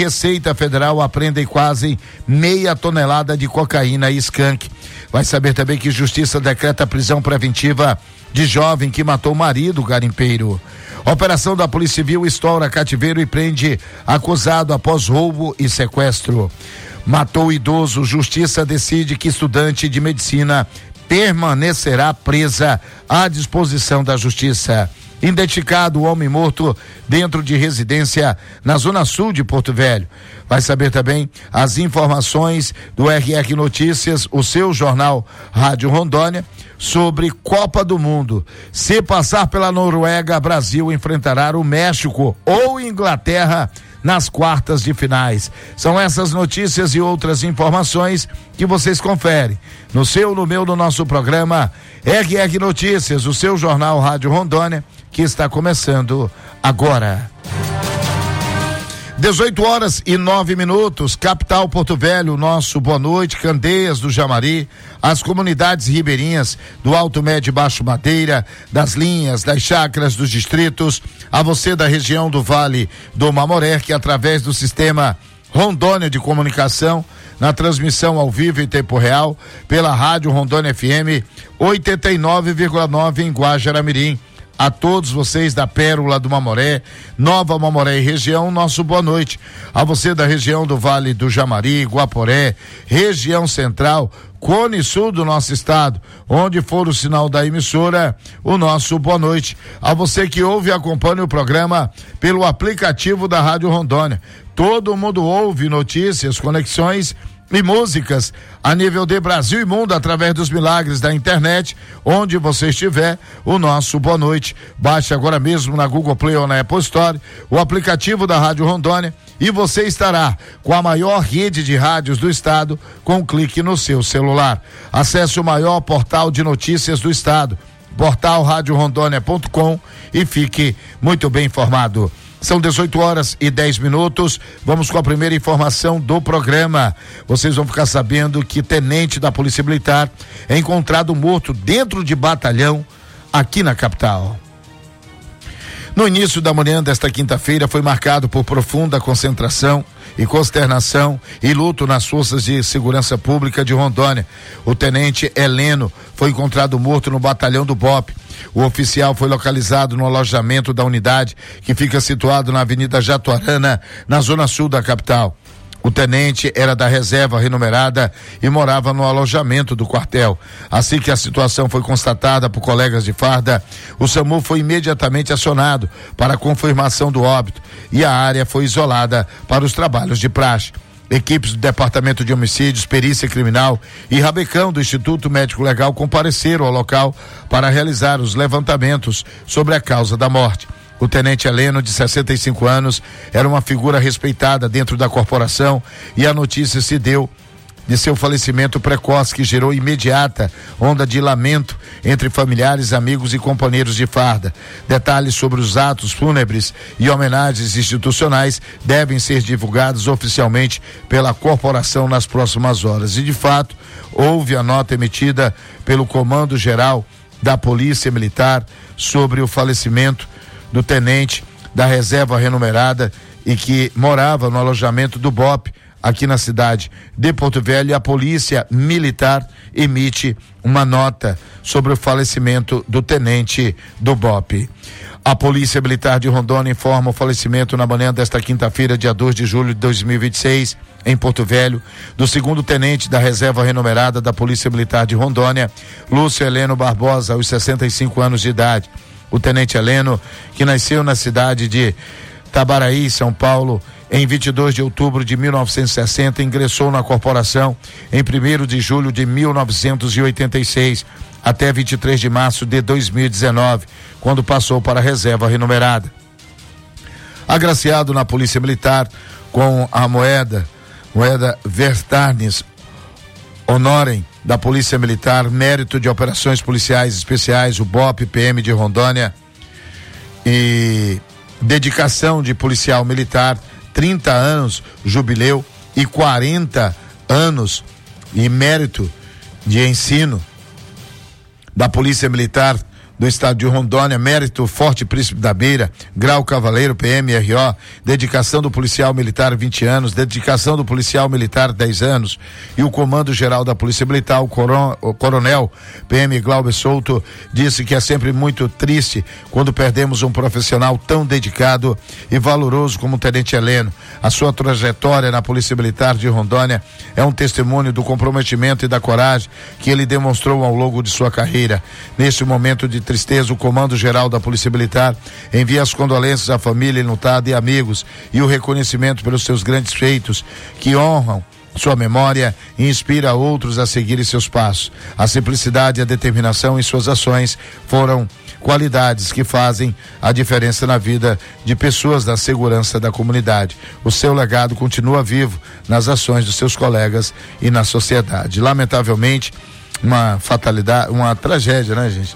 Receita Federal apreende quase meia tonelada de cocaína e skunk. Vai saber também que Justiça decreta prisão preventiva de jovem que matou o marido garimpeiro. Operação da Polícia Civil estoura cativeiro e prende acusado após roubo e sequestro. Matou idoso, Justiça decide que estudante de medicina permanecerá presa à disposição da Justiça. Identificado o homem morto dentro de residência na zona sul de Porto Velho. Vai saber também as informações do RR Notícias, o seu jornal Rádio Rondônia, sobre Copa do Mundo. Se passar pela Noruega, Brasil enfrentará o México ou Inglaterra nas quartas de finais. São essas notícias e outras informações que vocês conferem no seu, no meu, no nosso programa RR Notícias, o seu jornal Rádio Rondônia, que está começando agora. 18h09, capital Porto Velho, nosso boa noite, Candeias do Jamari, as comunidades ribeirinhas do Alto Médio e Baixo Madeira, das linhas, das chácaras dos distritos, a você da região do Vale do Mamoré, que através do sistema Rondônia de Comunicação, na transmissão ao vivo em tempo real, pela Rádio Rondônia FM 89,9 em Guajará-Mirim. A todos vocês da Pérola do Mamoré, Nova Mamoré e região, nosso boa noite. A você da região do Vale do Jamari, Guaporé, região central, Cone Sul do nosso estado, onde for o sinal da emissora, o nosso boa noite. A você que ouve e acompanha o programa pelo aplicativo da Rádio Rondônia. Todo mundo ouve notícias, conexões e músicas a nível de Brasil e mundo através dos milagres da internet, onde você estiver, o nosso boa noite. Baixe agora mesmo na Google Play ou na Apple Store o aplicativo da Rádio Rondônia e você estará com a maior rede de rádios do estado com um clique no seu celular. Acesse o maior portal de notícias do estado, portal radiorondônia.com, e fique muito bem informado. São 18h10. Vamos com a primeira informação do programa. Vocês vão ficar sabendo que tenente da Polícia Militar é encontrado morto dentro de batalhão aqui na capital. No início da manhã desta quinta-feira foi marcado por profunda concentração e consternação e luto nas forças de segurança pública de Rondônia. O tenente Heleno foi encontrado morto no batalhão do BOP. O oficial foi localizado no alojamento da unidade, que fica situado na Avenida Jatuarana, na zona sul da capital. O tenente era da reserva renumerada e morava no alojamento do quartel. Assim que a situação foi constatada por colegas de farda, o SAMU foi imediatamente acionado para a confirmação do óbito e a área foi isolada para os trabalhos de praxe. Equipes do Departamento de Homicídios, Perícia Criminal e Rabecão do Instituto Médico Legal compareceram ao local para realizar os levantamentos sobre a causa da morte. O tenente Heleno, de 65 anos, era uma figura respeitada dentro da corporação e a notícia se deu de seu falecimento precoce, que gerou imediata onda de lamento entre familiares, amigos e companheiros de farda. Detalhes sobre os atos fúnebres e homenagens institucionais devem ser divulgados oficialmente pela corporação nas próximas horas. E de fato, houve a nota emitida pelo Comando Geral da Polícia Militar sobre o falecimento do tenente da reserva renumerada e que morava no alojamento do BOP aqui na cidade de Porto Velho, e a Polícia Militar emite uma nota sobre o falecimento do tenente do BOP. A Polícia Militar de Rondônia informa o falecimento na manhã desta quinta-feira, dia 2 de julho de 2026, em Porto Velho, do segundo tenente da reserva renumerada da Polícia Militar de Rondônia, Lúcio Heleno Barbosa, aos 65 anos de idade. O tenente Heleno, que nasceu na cidade de Tabaraí, São Paulo, em 22 de outubro de 1960, ingressou na corporação em 1º de julho de 1986, até 23 de março de 2019, quando passou para a reserva renumerada. Agraciado na Polícia Militar com a moeda Vertarnes Honorem da Polícia Militar, mérito de operações policiais especiais, o BOP PM de Rondônia, e dedicação de policial militar, 30 anos jubileu e 40 anos e mérito de ensino da Polícia Militar do estado de Rondônia, mérito Forte Príncipe da Beira, Grau Cavaleiro, PMRO, dedicação do policial militar 20 anos, dedicação do policial militar 10 anos, e o Comando Geral da Polícia Militar, o Coronel PM Glauber Souto, disse que é sempre muito triste quando perdemos um profissional tão dedicado e valoroso como o Tenente Heleno. A sua trajetória na Polícia Militar de Rondônia é um testemunho do comprometimento e da coragem que ele demonstrou ao longo de sua carreira. Neste momento de tristeza, o Comando Geral da Polícia Militar envia as condolências à família enlutada e amigos e o reconhecimento pelos seus grandes feitos que honram sua memória e inspira outros a seguirem seus passos. A simplicidade e a determinação em suas ações foram qualidades que fazem a diferença na vida de pessoas da segurança da comunidade. O seu legado continua vivo nas ações dos seus colegas e na sociedade. Lamentavelmente, uma fatalidade, uma tragédia, né, gente?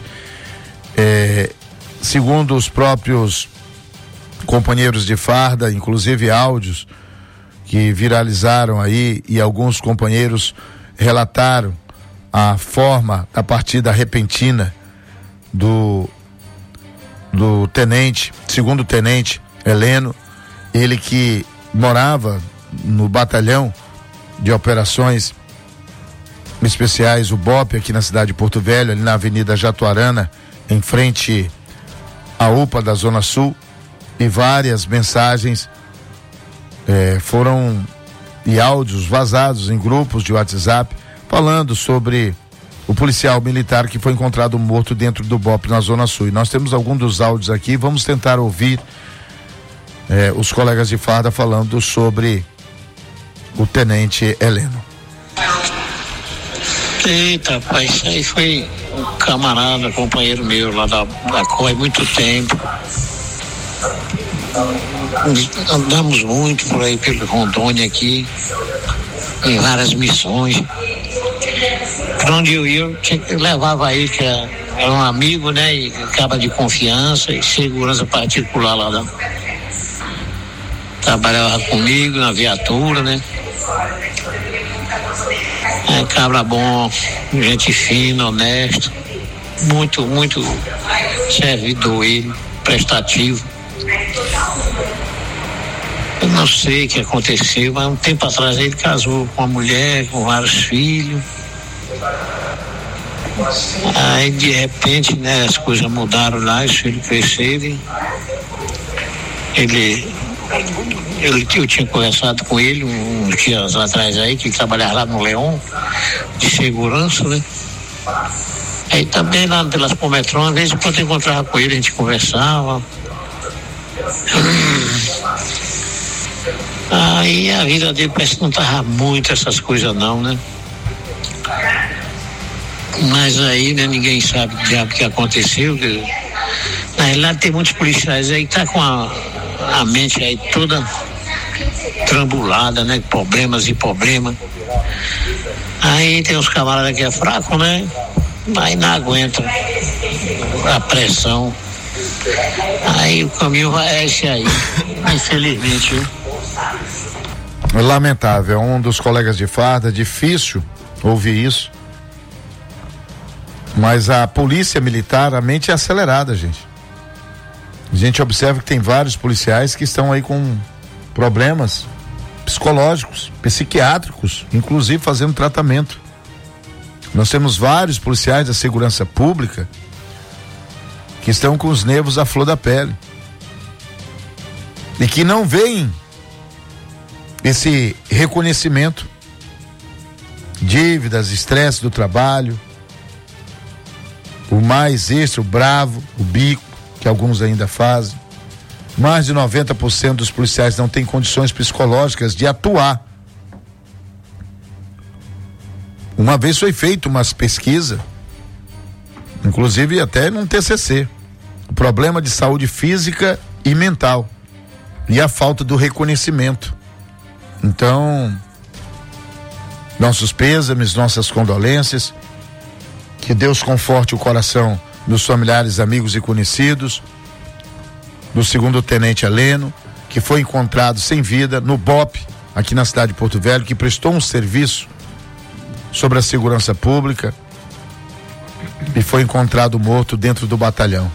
Segundo os próprios companheiros de farda, inclusive áudios que viralizaram aí, e alguns companheiros relataram a forma da partida repentina do tenente, segundo tenente Heleno, ele que morava no batalhão de operações especiais, o BOP, aqui na cidade de Porto Velho, ali na Avenida Jatuarana, em frente à UPA da Zona Sul, e várias mensagens foram, e áudios vazados em grupos de WhatsApp, falando sobre o policial militar que foi encontrado morto dentro do BOP na Zona Sul. E nós temos alguns dos áudios aqui, vamos tentar ouvir os colegas de farda falando sobre o tenente Heleno. Eita, pai, isso aí foi um camarada, companheiro meu lá da COI, muito tempo. Andamos muito por aí pelo Rondônia aqui, em várias missões. Por onde eu ia, eu levava aí, que era um amigo, né? E acaba de confiança e segurança particular lá. Trabalhava comigo na viatura, né? Cabra bom, gente fina, honesto, muito servidor ele, prestativo. Eu não sei o que aconteceu, mas um tempo atrás ele casou com uma mulher, com vários filhos. Aí de repente, né, as coisas mudaram lá, os filhos cresceram. Eu tinha conversado com ele uns dias atrás aí, que ele trabalhava lá no Leão, de segurança, né? Aí também lá pelas Pometrões, às vezes quando eu encontrava com ele, a gente conversava. Aí a vida dele parece que não tava muito essas coisas não, né? Mas aí, né, ninguém sabe o diabo que aconteceu. Na realidade tem muitos policiais aí que tá com a mente aí toda trambulada, né? Problemas e problemas. Aí tem uns camaradas que é fraco, né? Aí não aguenta a pressão. Aí o caminho vai esse aí, infelizmente, viu? Lamentável, um dos colegas de farda, difícil ouvir isso. Mas a polícia militar, a mente é acelerada, gente. A gente observa que tem vários policiais que estão aí com problemas psicológicos, psiquiátricos, inclusive fazendo tratamento. Nós temos vários policiais da segurança pública que estão com os nervos à flor da pele e que não veem esse reconhecimento, dívidas, estresse do trabalho, o mais extra, o bravo, o bico, que alguns ainda fazem. Mais de 90% dos policiais não têm condições psicológicas de atuar. Uma vez foi feita uma pesquisa, inclusive até num TCC, o problema de saúde física e mental e a falta do reconhecimento. Então, nossos pêsames, nossas condolências, que Deus conforte o coração dos familiares, amigos e conhecidos do segundo tenente Heleno, que foi encontrado sem vida no BOP, aqui na cidade de Porto Velho, que prestou um serviço sobre a segurança pública e foi encontrado morto dentro do batalhão.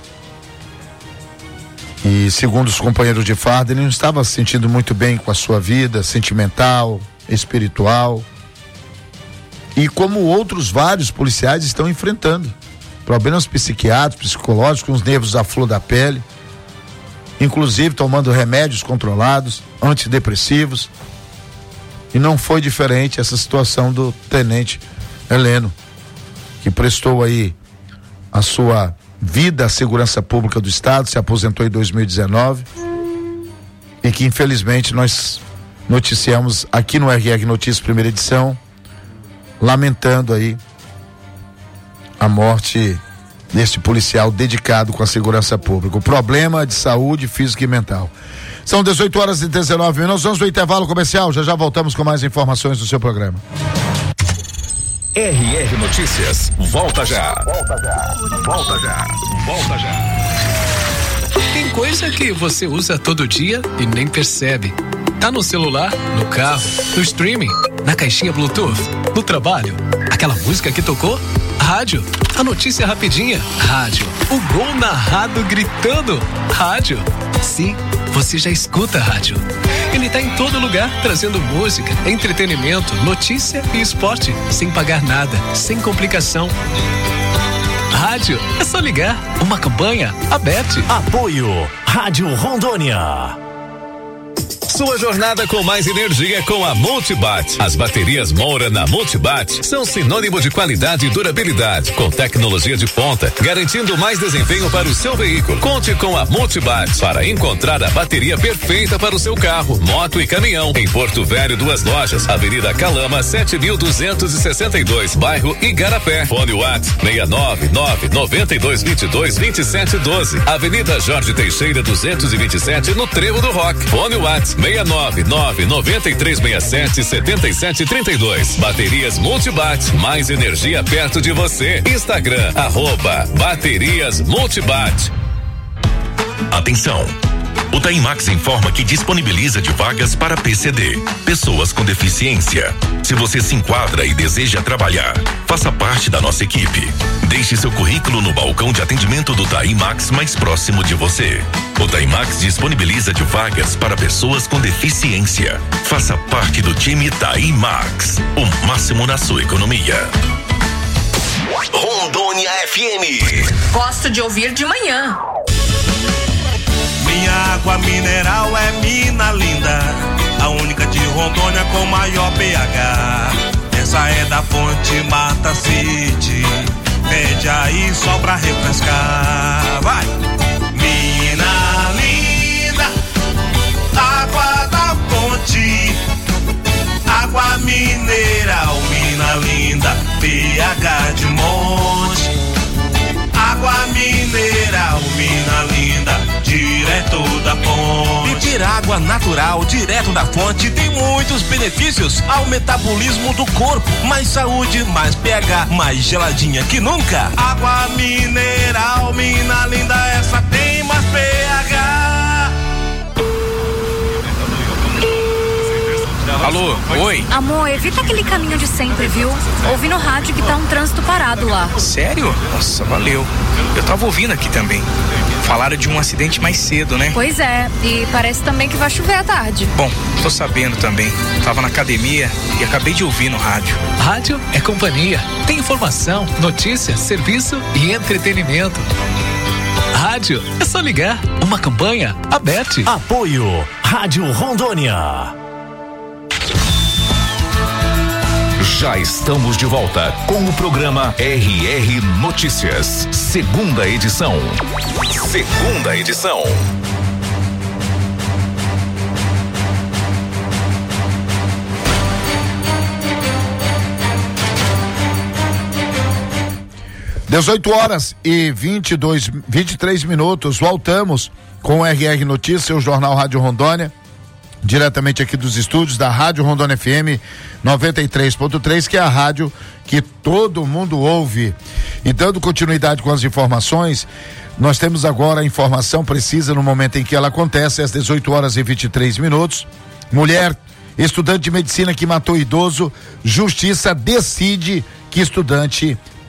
E segundo os companheiros de farda, ele não estava se sentindo muito bem com a sua vida sentimental, espiritual, e como outros vários policiais estão enfrentando problemas psiquiátricos, psicológicos, com os nervos à flor da pele, inclusive tomando remédios controlados, antidepressivos. E não foi diferente essa situação do tenente Heleno, que prestou aí a sua vida à segurança pública do estado, se aposentou em 2019 e que infelizmente nós noticiamos aqui no RR Notícias primeira edição, lamentando aí a morte deste policial dedicado com a segurança pública. O problema de saúde física e mental. São 18h19, nós vamos no intervalo comercial, já voltamos com mais informações do seu programa. RR Notícias, volta já. Tem coisa que você usa todo dia e nem percebe. Tá no celular, no carro, no streaming, na caixinha Bluetooth, no trabalho. Aquela música que tocou? Rádio. A notícia rapidinha? Rádio. O gol narrado gritando? Rádio. Sim, você já escuta rádio. Ele tá em todo lugar, trazendo música, entretenimento, notícia e esporte, sem pagar nada, sem complicação. Rádio, é só ligar. Uma campanha aberta. Apoio Rádio Rondônia. Sua jornada com mais energia com a Multibat. As baterias Moura na Multibat são sinônimo de qualidade e durabilidade, com tecnologia de ponta, garantindo mais desempenho para o seu veículo. Conte com a Multibat para encontrar a bateria perfeita para o seu carro, moto e caminhão. Em Porto Velho, 2 lojas, Avenida Calama, 7262, bairro Igarapé. Fone WhatsApp 699-9222-2712. Avenida Jorge Teixeira, 227, no Trevo do Rock. Fone WhatsApp 699-9367-7732. Baterias Multibat, mais energia perto de você. Instagram, @Baterias Multibat. Atenção! O Taimax informa que disponibiliza de vagas para PCD, pessoas com deficiência. Se você se enquadra e deseja trabalhar, faça parte da nossa equipe. Deixe seu currículo no balcão de atendimento do Taimax mais próximo de você. O Taimax disponibiliza de vagas para pessoas com deficiência. Faça parte do time Taimax, o máximo na sua economia. Rondônia FM. Gosto de ouvir de manhã. Minha água mineral é Mina Linda, a única de Rondônia com maior pH. Essa é da fonte Mata City, pede aí só pra refrescar. Vai! Mina Linda, água da fonte, água mineral, Mina Linda, pH de monte. Água mineral, Mina Linda, direto da fonte. Beber água natural, direto da fonte, tem muitos benefícios ao metabolismo do corpo. Mais saúde, mais pH, mais geladinha que nunca. Água mineral, Mina Linda, essa tem mais pH. Alô, oi. Amor, evita aquele caminho de sempre, viu? Ouvi no rádio que tá um trânsito parado lá. Sério? Nossa, valeu. Eu tava ouvindo aqui também. Falaram de um acidente mais cedo, né? Pois é, e parece também que vai chover à tarde. Bom, tô sabendo também. Tava na academia e acabei de ouvir no rádio. Rádio é companhia. Tem informação, notícia, serviço e entretenimento. Rádio, é só ligar. Uma campanha aberta. Apoio Rádio Rondônia. Já estamos de volta com o programa RR Notícias, segunda edição. Segunda edição. (18h e 23 minutos). Voltamos com o RR Notícias, o Jornal Rádio Rondônia, diretamente aqui dos estúdios da Rádio Rondônia FM 93.3, que é a rádio que todo mundo ouve. E dando continuidade com as informações, nós temos agora a informação precisa no momento em que ela acontece, às 18h e 23 minutos. Mulher, estudante de medicina que matou idoso, justiça decide que estudante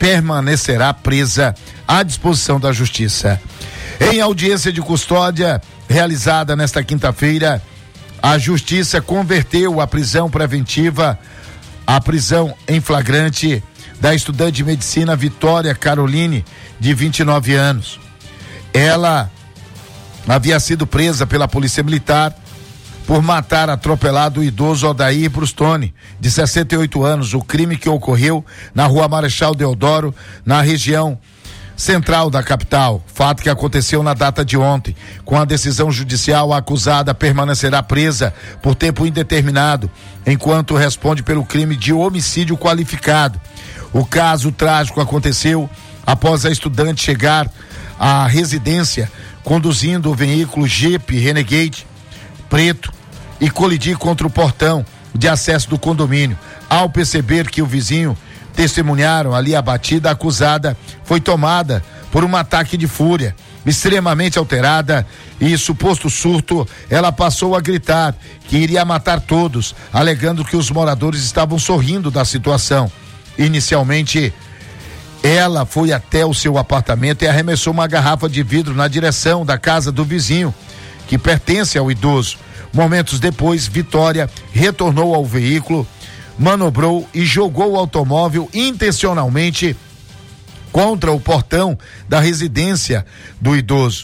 permanecerá presa à disposição da Justiça. Em audiência de custódia realizada nesta quinta-feira, a Justiça converteu a prisão preventiva à prisão em flagrante da estudante de medicina Vitória Caroline, de 29 anos. Ela havia sido presa pela Polícia Militar por matar atropelado o idoso Odair Brustoni, de 68 anos. O crime que ocorreu na Rua Marechal Deodoro, na região central da capital, fato que aconteceu na data de ontem. Com a decisão judicial, a acusada permanecerá presa por tempo indeterminado, enquanto responde pelo crime de homicídio qualificado. O caso trágico aconteceu após a estudante chegar à residência conduzindo o veículo Jeep Renegade preto e colidir contra o portão de acesso do condomínio. Ao perceber que o vizinho testemunharam ali a batida, a acusada foi tomada por um ataque de fúria. Extremamente alterada e suposto surto, ela passou a gritar que iria matar todos, alegando que os moradores estavam sorrindo da situação. Inicialmente, ela foi até o seu apartamento e arremessou uma garrafa de vidro na direção da casa do vizinho, que pertence ao idoso. Momentos depois, Vitória retornou ao veículo, manobrou e jogou o automóvel intencionalmente contra o portão da residência do idoso.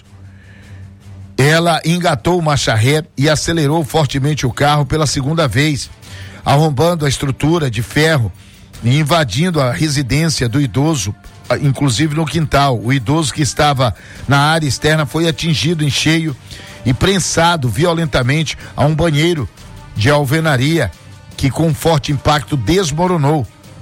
Ela engatou marcha ré e acelerou fortemente o carro pela segunda vez, arrombando a estrutura de ferro e invadindo a residência do idoso, inclusive no quintal. O idoso, que estava na área externa, foi atingido em cheio e prensado violentamente a um banheiro de alvenaria, que com forte impacto desmoronou.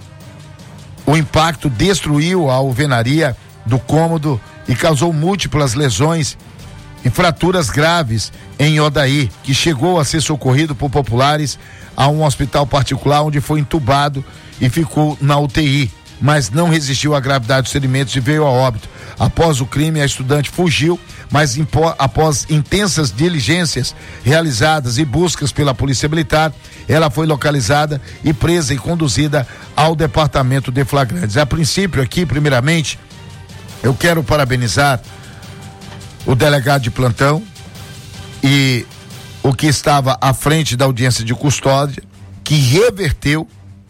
O impacto destruiu a alvenaria do cômodo e causou múltiplas lesões e fraturas graves em Odair, que chegou a ser socorrido por populares a um hospital particular, onde foi entubado e ficou na UTI, mas não resistiu à gravidade dos ferimentos e veio a óbito. Após o crime, a estudante fugiu, mas após intensas diligências realizadas e buscas pela Polícia Militar, ela foi localizada e presa e conduzida ao departamento de flagrantes. A princípio, aqui, primeiramente, eu quero parabenizar o delegado de plantão e o que estava à frente da audiência de custódia, que reverteu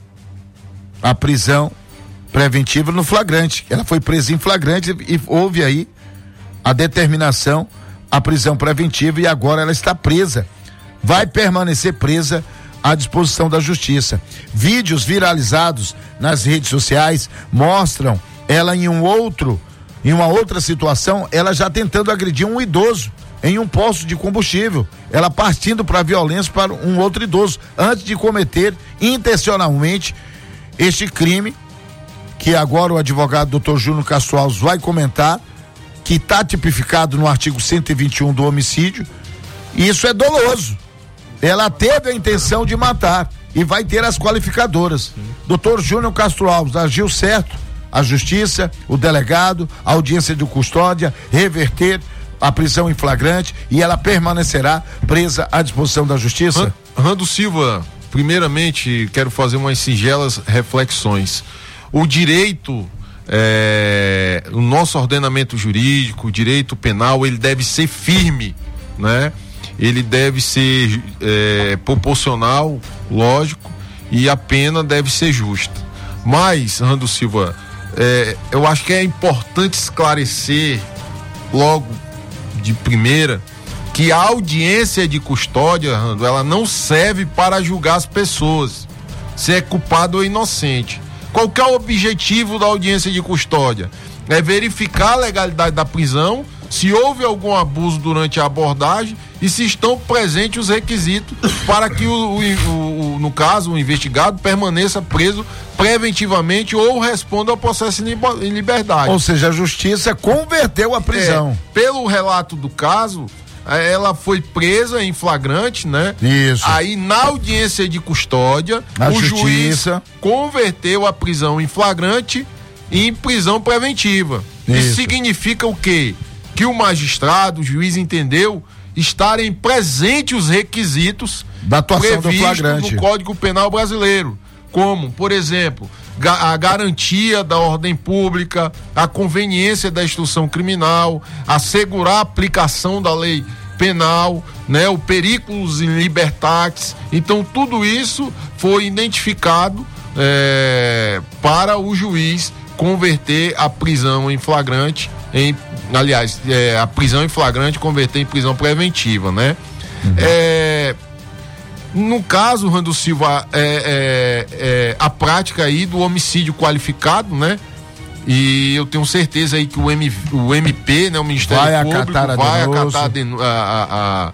a prisão preventiva no flagrante. Ela foi presa em flagrante e houve aí a determinação, a prisão preventiva, e agora ela está presa. Vai permanecer presa à disposição da Justiça. Vídeos viralizados nas redes sociais mostram ela em uma outra situação, ela já tentando agredir um idoso em um posto de combustível, ela partindo para a violência para um outro idoso, antes de cometer intencionalmente este crime, que agora o advogado Dr. Júnior Castro Alves vai comentar, que está tipificado no artigo 121 do homicídio, e isso é doloso. Ela teve a intenção de matar e vai ter as qualificadoras. Dr. Júnior Castro Alves agiu certo, a Justiça, o delegado, a audiência de custódia, reverter a prisão em flagrante, e ela permanecerá presa à disposição da Justiça. Rando Silva, primeiramente quero fazer umas singelas reflexões. O direito, o nosso ordenamento jurídico, o direito penal, ele deve ser firme, né? Ele deve ser proporcional, lógico, e a pena deve ser justa. Mas, Rando Silva, eu acho que é importante esclarecer logo de primeira que a audiência de custódia, Rando, ela não serve para julgar as pessoas, se é culpado ou inocente. Qual que é o objetivo da audiência de custódia? É verificar a legalidade da prisão, se houve algum abuso durante a abordagem e se estão presentes os requisitos para que no caso, o investigado permaneça preso preventivamente ou responda ao processo em liberdade. Ou seja, a Justiça converteu a prisão. Pelo relato do caso, ela foi presa em flagrante, né? Isso. Aí na audiência de custódia, o juiz converteu a prisão em flagrante em prisão preventiva. Isso significa o quê? Que o magistrado, o juiz entendeu estarem presentes os requisitos da atuação do previstos flagrante no Código Penal brasileiro, como, por exemplo, a garantia da ordem pública, a conveniência da instrução criminal, assegurar a aplicação da lei penal, né, o periculus in libertatis. Então tudo isso foi identificado para o juiz converter a prisão em flagrante a prisão em flagrante converter em prisão preventiva, né? No caso, Rando Silva, a prática aí do homicídio qualificado, né? E eu tenho certeza aí que o MP, né, o Ministério Público, vai acatar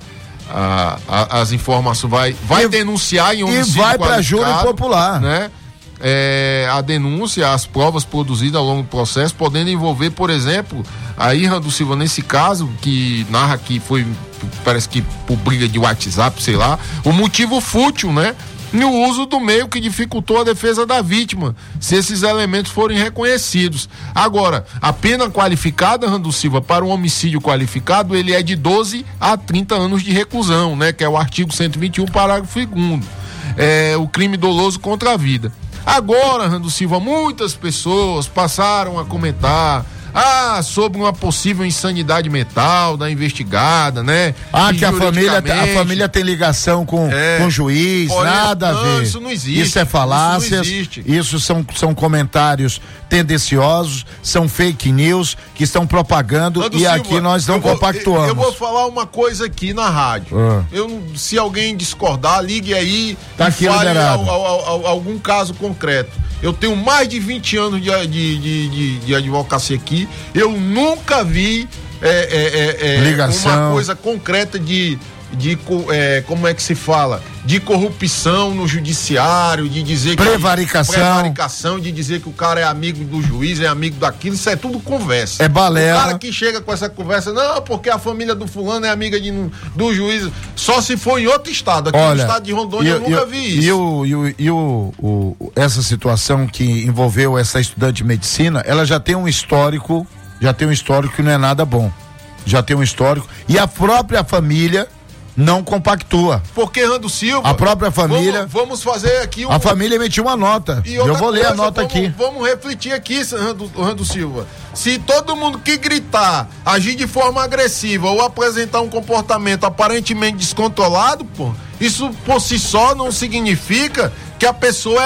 as informações, vai denunciar em homicídio e vai para júri popular, né? A denúncia, as provas produzidas ao longo do processo, podendo envolver, por exemplo, aí, Rando Silva, nesse caso que narra que foi, parece que por briga de WhatsApp, sei lá, o motivo fútil, né? No uso do meio que dificultou a defesa da vítima, se esses elementos forem reconhecidos. Agora, a pena qualificada, Rando Silva, para um homicídio qualificado, ele é de 12 a 30 anos de reclusão, né? Que é o artigo 121, parágrafo 2º. O crime doloso contra a vida. Agora, Rando Silva, muitas pessoas passaram a comentar sobre uma possível insanidade mental da investigada, né? Que a família tem ligação com o juiz, nada a ver. Isso não existe. Isso é falácias, isso são comentários tendenciosos, são fake news que estão propagando. Rando Silva, aqui nós não compactuamos. Eu vou falar uma coisa aqui na rádio. Se alguém discordar, ligue aí e fale algum caso concreto. Eu tenho mais de 20 anos de advocacia aqui. Eu nunca vi ligação, uma coisa concreta como é que se fala? De corrupção no judiciário, de dizer prevaricação, de dizer que o cara é amigo do juiz, é amigo daquilo. Isso é tudo conversa. É balela. O cara que chega com essa conversa, não, porque a família do fulano é amiga do juiz, só se for em outro estado. Aqui no estado de Rondônia eu nunca vi isso. Essa situação que envolveu essa estudante de medicina, ela já tem um histórico que não é nada bom. Já tem um histórico. E a própria família não compactua. Porque, Rando Silva, a própria família. Vamos fazer aqui a família emitiu uma nota. Eu vou ler a nota aqui. Vamos refletir aqui, Rando Silva. Se todo mundo que gritar, agir de forma agressiva ou apresentar um comportamento aparentemente descontrolado, isso por si só não significa que a pessoa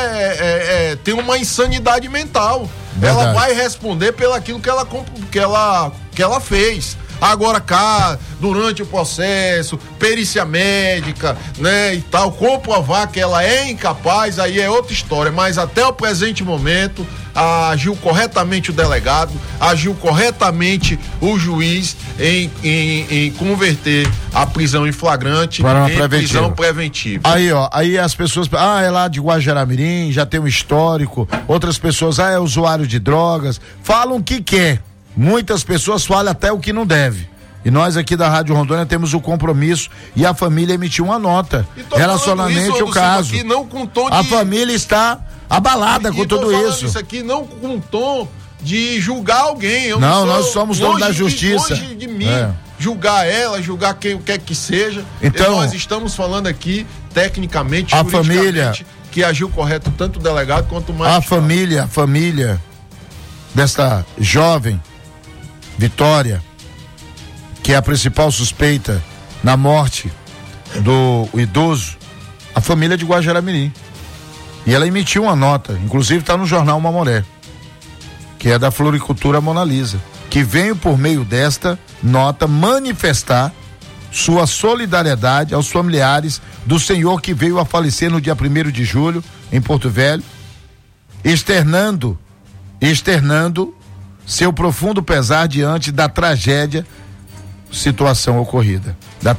tem uma insanidade mental. Verdade. Ela vai responder pelo aquilo que ela fez. Agora, cá, durante o processo, perícia médica, né, e tal, comprovar que ela é incapaz, aí é outra história. Mas até o presente momento, agiu corretamente o delegado, agiu corretamente o juiz em converter a prisão em flagrante em prisão preventiva. Aí as pessoas, é lá de Guajará-Mirim, já tem um histórico, outras pessoas, é usuário de drogas, falam o que quer. Muitas pessoas falam até o que não deve. E nós aqui da Rádio Rondônia temos o compromisso e a família emitiu uma nota relacionamente ao caso. Aqui, não com tom a família está abalada com tudo isso. Isso aqui não com tom de julgar alguém. Nós somos donos da justiça. Longe de mim julgar ela, julgar quem quer que seja. Então, nós estamos falando aqui tecnicamente, a família que agiu correto tanto o delegado quanto o magistrado. A família desta jovem Vitória, que é a principal suspeita na morte do idoso, a família de Guajará-Mirim. E ela emitiu uma nota, inclusive está no jornal Mamoré, que é da Floricultura Mona Lisa, que veio por meio desta nota manifestar sua solidariedade aos familiares do senhor que veio a falecer no dia 1º de julho em Porto Velho, externando seu profundo pesar diante da trágica situação ocorrida.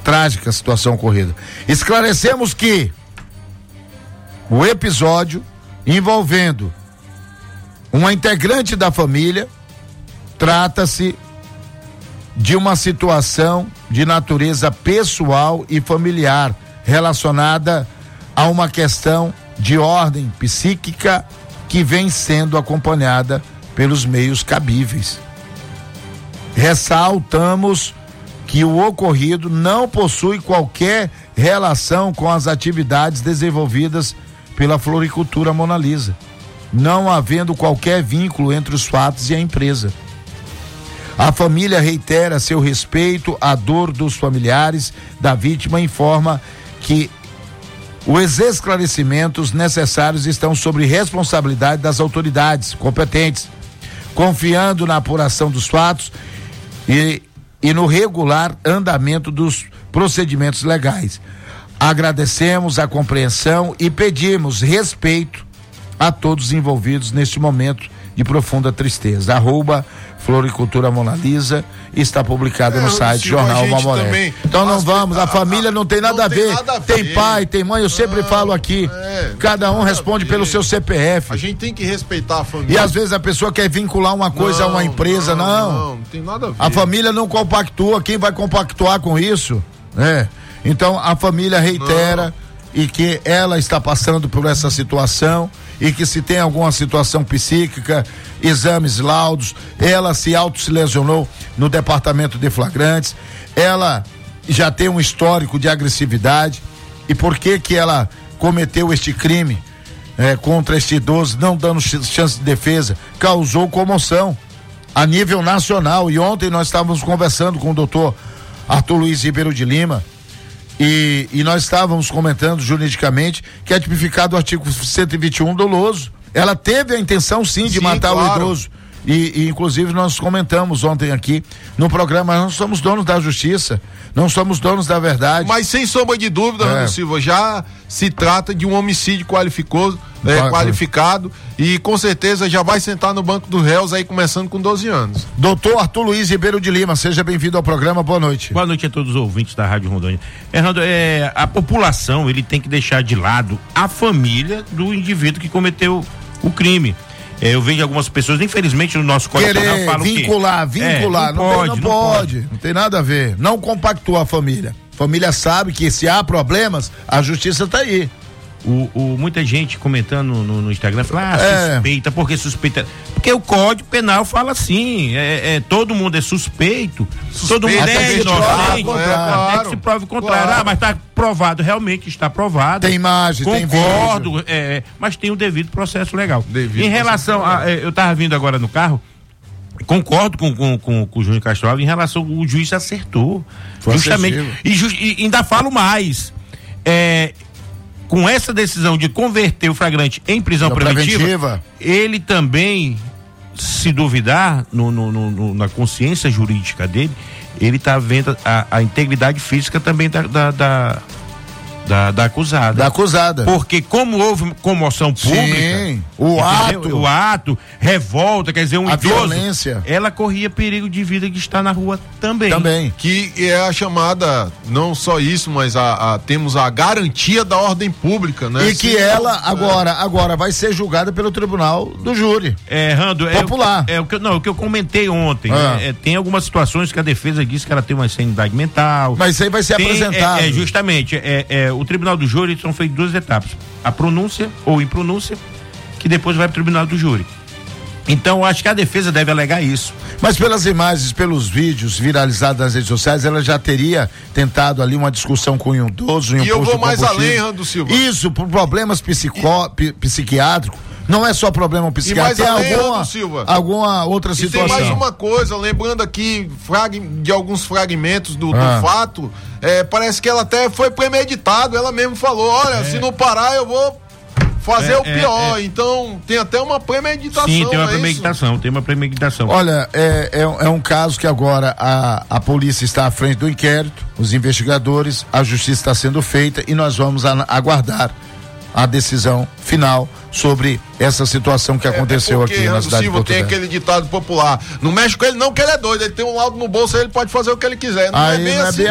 Esclarecemos que o episódio envolvendo uma integrante da família trata-se de uma situação de natureza pessoal e familiar relacionada a uma questão de ordem psíquica que vem sendo acompanhada pelos meios cabíveis. Ressaltamos que o ocorrido não possui qualquer relação com as atividades desenvolvidas pela Floricultura Mona Lisa. não havendo qualquer vínculo entre os fatos e a empresa. A família reitera seu respeito à dor dos familiares da vítima e informa que os esclarecimentos necessários estão sob responsabilidade das autoridades competentes, confiando na apuração dos fatos e no regular andamento dos procedimentos legais. Agradecemos a compreensão e pedimos respeito a todos os envolvidos neste momento de profunda tristeza. @Floricultura Mona Lisa está publicado no site Jornal Mamoré. Então não vamos, a família não tem nada a ver. Tem pai, tem mãe, eu sempre falo aqui. Cada um responde pelo seu CPF. A gente tem que respeitar a família. E às vezes a pessoa quer vincular uma coisa a uma empresa, não tem nada a ver. A família não compactua, quem vai compactuar com isso? Então a família reitera e que ela está passando por essa situação e que se tem alguma situação psíquica, exames, laudos, ela se lesionou no departamento de flagrantes, ela já tem um histórico de agressividade e por que ela cometeu este crime contra este idoso, não dando chance de defesa, causou comoção a nível nacional. E ontem nós estávamos conversando com o doutor Arthur Luiz Ribeiro de Lima e nós estávamos comentando juridicamente que é tipificado o artigo 121 doloso. Ela teve a intenção sim de matar o idoso e inclusive nós comentamos ontem aqui no programa, nós somos donos da justiça, não somos donos da verdade. Mas sem sombra de dúvida, Rando Silva, já se trata de um homicídio qualificado e com certeza já vai sentar no banco dos réus aí começando com 12 anos. Doutor Arthur Luiz Ribeiro de Lima, seja bem-vindo ao programa, boa noite. Boa noite a todos os ouvintes da Rádio Rondônia. A população, ele tem que deixar de lado a família do indivíduo que cometeu o crime. Eu vejo algumas pessoas, infelizmente, no nosso Código Penal falam vincular, não pode, não tem nada a ver, não compactua a família. A família sabe que se há problemas, a justiça está aí. Muita gente comentando no Instagram fala, suspeita, por que suspeita? Porque o Código Penal fala assim, todo mundo é suspeito, todo mundo é inocente, até que se prove o contrário. Mas está provado, realmente está provado. Tem imagem, concordo, tem vídeo. mas tem o devido processo legal. Em relação eu estava vindo agora no carro, concordo com o Júnior Castro Alves em relação o juiz acertou. Justamente. E ainda falo mais. Com essa decisão de converter o flagrante em prisão preventiva, ele também, se duvidar na consciência jurídica dele, ele está vendo a integridade física também da acusada. Da acusada. Porque como houve comoção pública, o ato, revolta, quer dizer, a violência, ela corria perigo de vida de estar na rua também. Que é a chamada, não só isso, mas temos a garantia da ordem pública, né? E que ela agora vai ser julgada pelo tribunal do júri. Rando, popular. O que eu comentei ontem, tem algumas situações que a defesa disse que ela tem uma insanidade mental. Mas isso aí vai ser apresentado. Justamente, o tribunal do júri são feitas 2 etapas: a pronúncia ou impronúncia, que depois vai para o tribunal do júri. Então, acho que a defesa deve alegar isso. Mas pelas imagens, pelos vídeos viralizados nas redes sociais, ela já teria tentado ali uma discussão com um idoso. E eu vou mais além, Rando Silva. Isso, por problemas psiquiátricos. Não é só problema psiquiátrico, tem alguma outra situação. Tem mais uma coisa, lembrando aqui de alguns fragmentos do fato, parece que ela até foi premeditado, ela mesmo falou, olha, se não parar eu vou fazer o pior, então tem até uma premeditação. Sim, tem uma premeditação. Olha, é um caso que agora a polícia está à frente do inquérito, os investigadores, a justiça está sendo feita e nós vamos aguardar a decisão final sobre essa situação que aconteceu aqui na cidade de Porto Velho. Tem aquele ditado popular, não mexe com ele não, que ele é doido, ele tem um laudo no bolso, ele pode fazer o que ele quiser. Não é bem assim.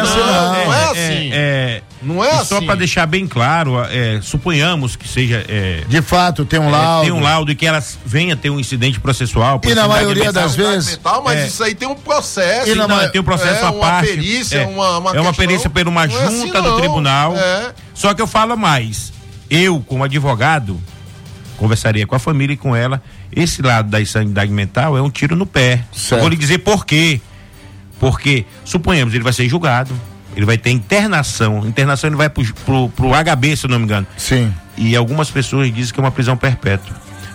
Não é assim. Só para deixar bem claro, suponhamos que seja de fato tem um laudo. Tem um laudo e que ela venha a ter um incidente processual. E na maioria das vezes. Mas isso aí tem um processo. Tem um processo à parte. Perícia, uma perícia por uma junta do tribunal. Só que eu falo mais. Eu, como advogado, conversaria com a família e com ela. Esse lado da insanidade mental é um tiro no pé. Certo. Vou lhe dizer por quê. Porque, suponhamos, ele vai ser julgado, ele vai ter internação ele vai pro HB, se eu não me engano. Sim. E algumas pessoas dizem que é uma prisão perpétua.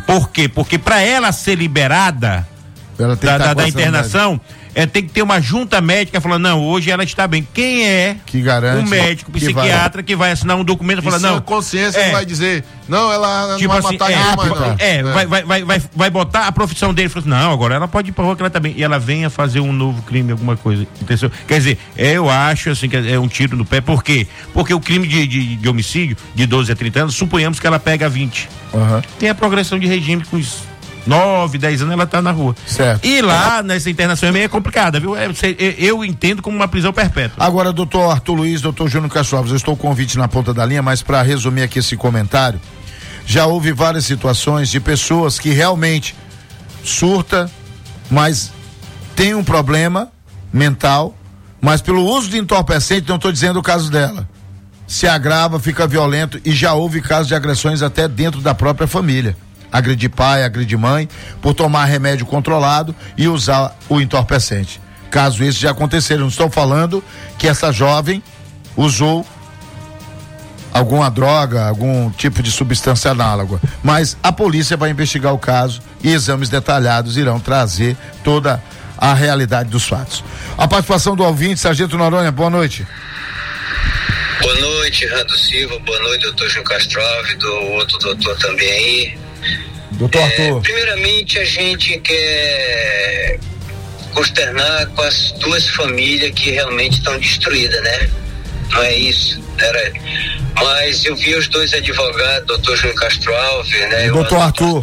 Por quê? Porque para ela ser liberada da internação, tem que ter uma junta médica falando, não, hoje ela está bem. Quem é que garante, o médico, psiquiatra que vai assinar um documento e falar, não. A consciência vai dizer, não, ela tipo não vai assim, matar ninguém, não. Vai botar a profissão dele, fala assim, não, agora ela pode ir pra rua que ela tá bem. E ela venha fazer um novo crime, alguma coisa. Entendeu? Quer dizer, eu acho assim que é um tiro no pé. Por quê? Porque o crime de homicídio, de 12 a 30 anos, suponhamos que ela pega 20. Tem a progressão de regime com isso. 9, 10 anos ela tá na rua. Certo. E lá, nessa internação é meio complicada, viu? Eu entendo como uma prisão perpétua. Agora, doutor Arthur Luiz, doutor Júnior Castro Alves, eu estou com o convite na ponta da linha, mas para resumir aqui esse comentário, já houve várias situações de pessoas que realmente surta, mas tem um problema mental, mas pelo uso de entorpecente, não estou dizendo o caso dela, se agrava, fica violento, e já houve casos de agressões até dentro da própria família. Agredir pai, agredir mãe, por tomar remédio controlado e usar o entorpecente. Caso isso já aconteceram, não estou falando que essa jovem usou alguma droga, algum tipo de substância análoga, mas a polícia vai investigar o caso e exames detalhados irão trazer toda a realidade dos fatos. A participação do ouvinte, Sargento Noronha, boa noite. Boa noite, Rando Silva, boa noite, doutor João Castro Alves, do outro doutor também aí. Doutor Arthur. Primeiramente, a gente quer consternar com as duas famílias que realmente estão destruídas, né? Não é isso? Mas eu vi os dois advogados, doutor João Castro Alves, né? Doutor Arthur.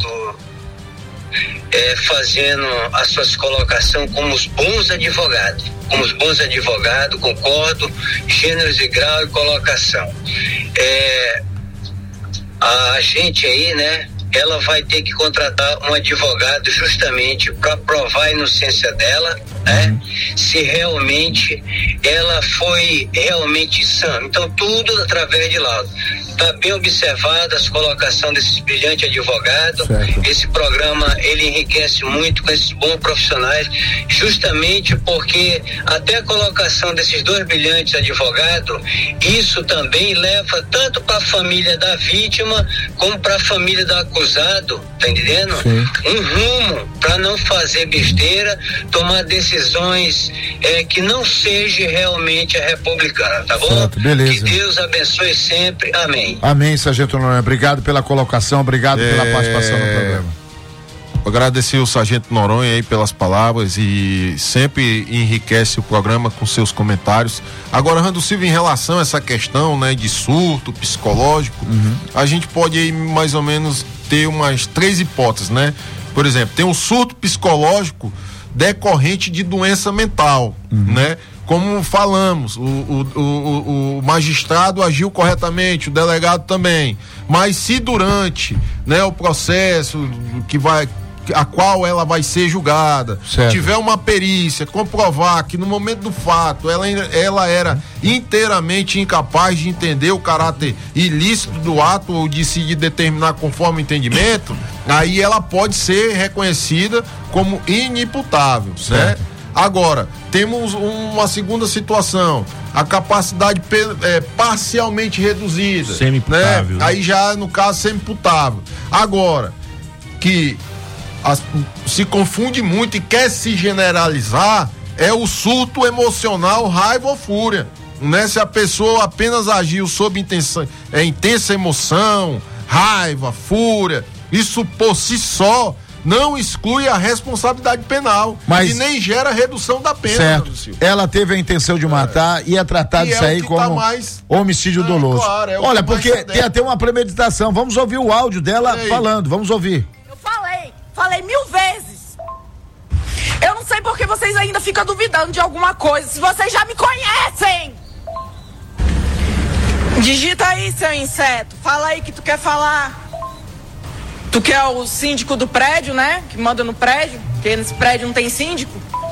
Fazendo as suas colocações como os bons advogados. Concordo, gêneros e grau e colocação. A gente aí, né? Ela vai ter que contratar um advogado justamente para provar a inocência dela, né? Se realmente ela foi realmente sã. Então, tudo através de laudo. Está bem observada as colocações desses brilhantes advogados. Esse programa, ele enriquece muito com esses bons profissionais, justamente porque até a colocação desses dois brilhantes advogados, isso também leva tanto para a família da vítima como para a família do acusado, tá entendendo? Um rumo para não fazer besteira, tomar decisões que não seja realmente a republicana, tá bom? Certo, beleza. Que Deus abençoe sempre, amém. Amém, Sargento Noronha, obrigado pela colocação, obrigado pela participação no programa. Agradecer o Sargento Noronha aí pelas palavras e sempre enriquece o programa com seus comentários. Agora, Rando Silva, em relação a essa questão, né, de surto psicológico, a gente pode aí mais ou menos ter umas 3 hipóteses, né? Por exemplo, tem um surto psicológico decorrente de doença mental, né? Como falamos, o magistrado agiu corretamente, o delegado também, mas se durante, né, o processo a qual ela vai ser julgada, tiver uma perícia, comprovar que no momento do fato ela era inteiramente incapaz de entender o caráter ilícito do ato ou de se determinar conforme o entendimento, aí ela pode ser reconhecida como inimputável, né? Agora, temos uma segunda situação, a capacidade parcialmente reduzida. Semi-imputável. Né? Aí já, no caso, semi-imputável. Agora, que se confunde muito e quer se generalizar, é o surto emocional, raiva ou fúria. Né? Se a pessoa apenas agiu sob intensa emoção, raiva, fúria, isso por si só não exclui a responsabilidade penal, e nem gera redução da pena. Certo. Ela teve a intenção de matar e é tratado isso aí como homicídio doloso. Claro, olha, porque tem até uma premeditação. Vamos ouvir o áudio dela falando, vamos ouvir. Eu falei 1000 vezes. Eu não sei por que vocês ainda ficam duvidando de alguma coisa, se vocês já me conhecem. Digita aí, seu inseto. Fala aí que tu quer falar. Tu que é o síndico do prédio, né? Que manda no prédio, porque nesse prédio não tem síndico.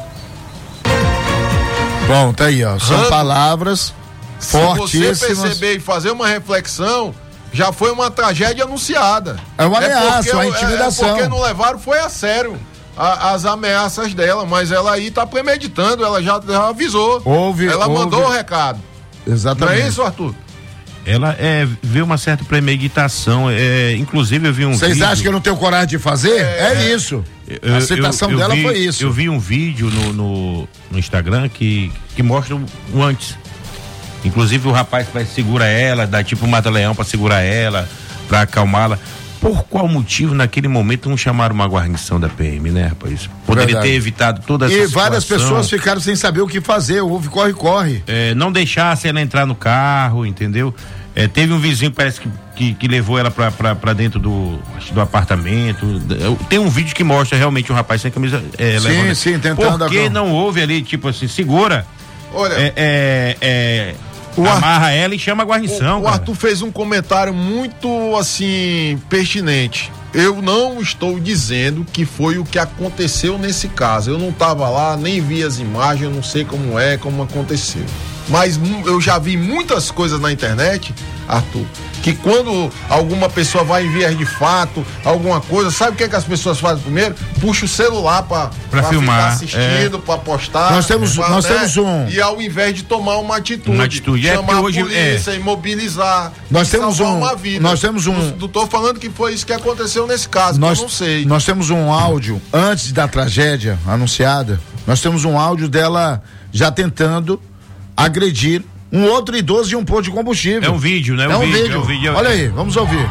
Bom, tá aí, ó. São palavras fortíssimas. Se você perceber e fazer uma reflexão, já foi uma tragédia anunciada. É uma ameaça, uma intimidação. Porque não levaram, foi a sério as ameaças dela, mas ela aí tá premeditando, ela já avisou. Ela mandou o recado. Exatamente. Não é isso, Arthur? Ela vê uma certa premeditação, inclusive eu vi um vídeo... Vocês acham que eu não tenho coragem de fazer? É isso. A citação dela foi isso. Eu vi um vídeo no Instagram que mostra o antes. Inclusive o rapaz que vai segurar ela, dá tipo um mata-leão pra segurar ela, pra acalmá-la. Por qual motivo naquele momento não chamaram uma guarnição da PM, né, rapaz? Poderia ter evitado toda essa situação. E várias pessoas ficaram sem saber o que fazer, houve corre-corre. Não deixasse ela entrar no carro, entendeu? Teve um vizinho que parece que levou ela pra dentro do apartamento. Tem um vídeo que mostra realmente o rapaz sem camisa. Sim, tentando. Por que não houve ali, tipo assim, segura? Olha. Amarra ela e chama a guarnição. O Arthur fez um comentário muito, assim, pertinente. Eu não estou dizendo que foi o que aconteceu nesse caso. Eu não estava lá, nem vi as imagens, eu não sei como aconteceu. Mas eu já vi muitas coisas na internet, Arthur, que quando alguma pessoa vai em vias de fato, alguma coisa, sabe o que as pessoas fazem primeiro? Puxa o celular pra filmar, ficar assistindo, pra postar. Nós temos um. E ao invés de tomar uma atitude. Chamar a polícia, imobilizar. Nós temos uma vida. Nós temos um. Não tô falando que foi isso que aconteceu nesse caso, eu não sei. Nós temos um áudio, antes da tragédia anunciada, nós temos um áudio dela já tentando agredir um outro idoso de um posto de combustível. É um vídeo, né? É um vídeo. Olha aí, vamos ouvir.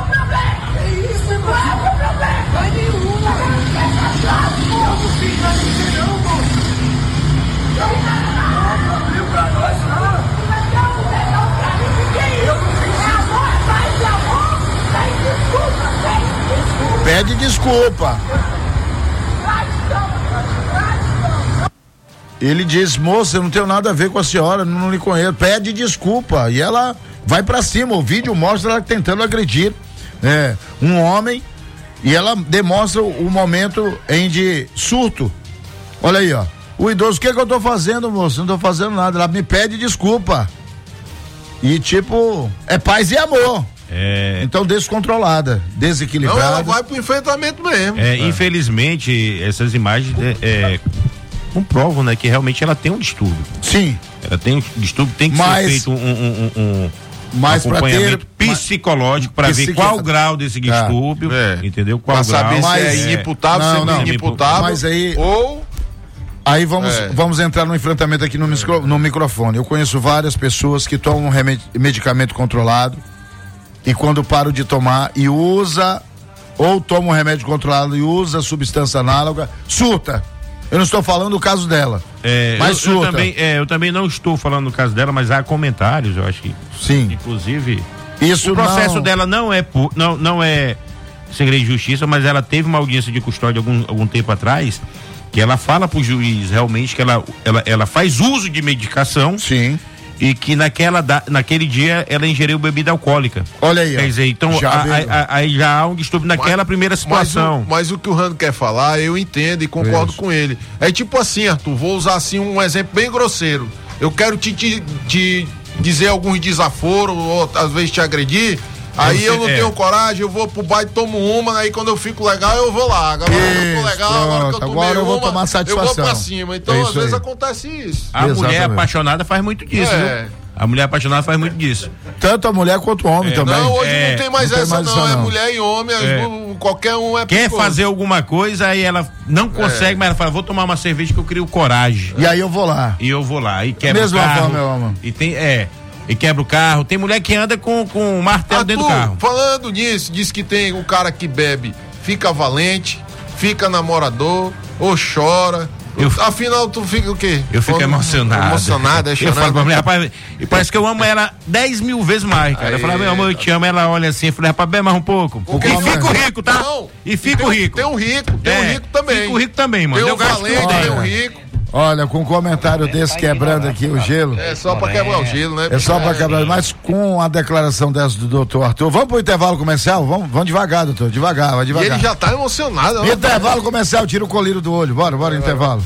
Pede desculpa. Ele diz: moça, eu não tenho nada a ver com a senhora, não lhe conheço. Pede desculpa. E ela vai pra cima. O vídeo mostra ela tentando agredir um homem. E ela demonstra o momento de surto. Olha aí, ó. O idoso: o que eu tô fazendo, moça? Não tô fazendo nada. Ela me pede desculpa. E tipo, é paz e amor. Então descontrolada, desequilibrada. Não, ela vai pro enfrentamento mesmo. Infelizmente, essas imagens comprovam, né, que realmente ela tem um distúrbio. Sim. Ela tem um distúrbio, tem que ser feito um acompanhamento psicológico para ver qual o grau desse distúrbio, entendeu? Qual pra grau. Saber se é inimputável, se é inimputável. Mas aí vamos entrar no enfrentamento aqui no microfone. Eu conheço várias pessoas que tomam medicamento controlado e quando param de tomar e usa, ou toma um remédio controlado e usa substância análoga, surta. Eu não estou falando do caso dela. Mas eu também não estou falando do caso dela, mas há comentários, eu acho que. Sim. Inclusive, o processo dela não é segredo de justiça, mas ela teve uma audiência de custódia algum tempo atrás, que ela fala pro juiz realmente que ela faz uso de medicação. Sim. E que naquele dia ela ingeriu bebida alcoólica. Olha aí. Quer dizer, então aí já há um distúrbio naquela primeira situação. Mas o que o Rando quer falar, eu entendo e concordo com ele. É tipo assim, Arthur, vou usar assim um exemplo bem grosseiro. Eu quero te dizer alguns desaforos, ou às vezes te agredir. Aí eu não tenho coragem, eu vou pro baile, tomo uma, aí quando eu fico legal, eu vou lá. Agora eu tô legal, agora que eu tomei eu vou tomar satisfação. Eu vou pra cima. Então, às vezes acontece isso. A mulher apaixonada faz muito disso, viu? A mulher apaixonada faz muito disso. Tanto a mulher quanto o homem também. Não, hoje não tem mais essa não. É mulher e homem, qualquer um é Quer perigoso. Fazer alguma coisa, aí ela não consegue, mas ela fala: vou tomar uma cerveja que eu crio coragem. E aí eu vou lá. E quebra o carro. Meu amor. E tem, e quebra o carro. Tem mulher que anda com um martelo dentro do carro. Falando nisso, diz que tem o cara que bebe, fica valente, fica namorador, ou chora. Afinal, tu fica o quê? Eu fico emocionado. Emocionado, chorando. Eu falo pra mulher: rapaz, e parece que eu amo ela 10 mil vezes mais, cara. Eu falo: meu amor, eu te amo. Ela olha assim, eu falei: rapaz, bebe mais um pouco. E fico rico, tá? Não, e fico rico. Tem um rico também. Fico rico também, mano. Tem um valente, tem um rico. Olha, com um comentário desse quebrando aqui o gelo. É só pra quebrar o gelo, né? É só pra quebrar, mas com a declaração dessa do doutor Arthur. Vamos pro intervalo comercial? Vamos devagar, doutor, devagar, vai devagar. E ele já tá emocionado. Intervalo comercial, tira o colírio do olho. Bora, intervalo.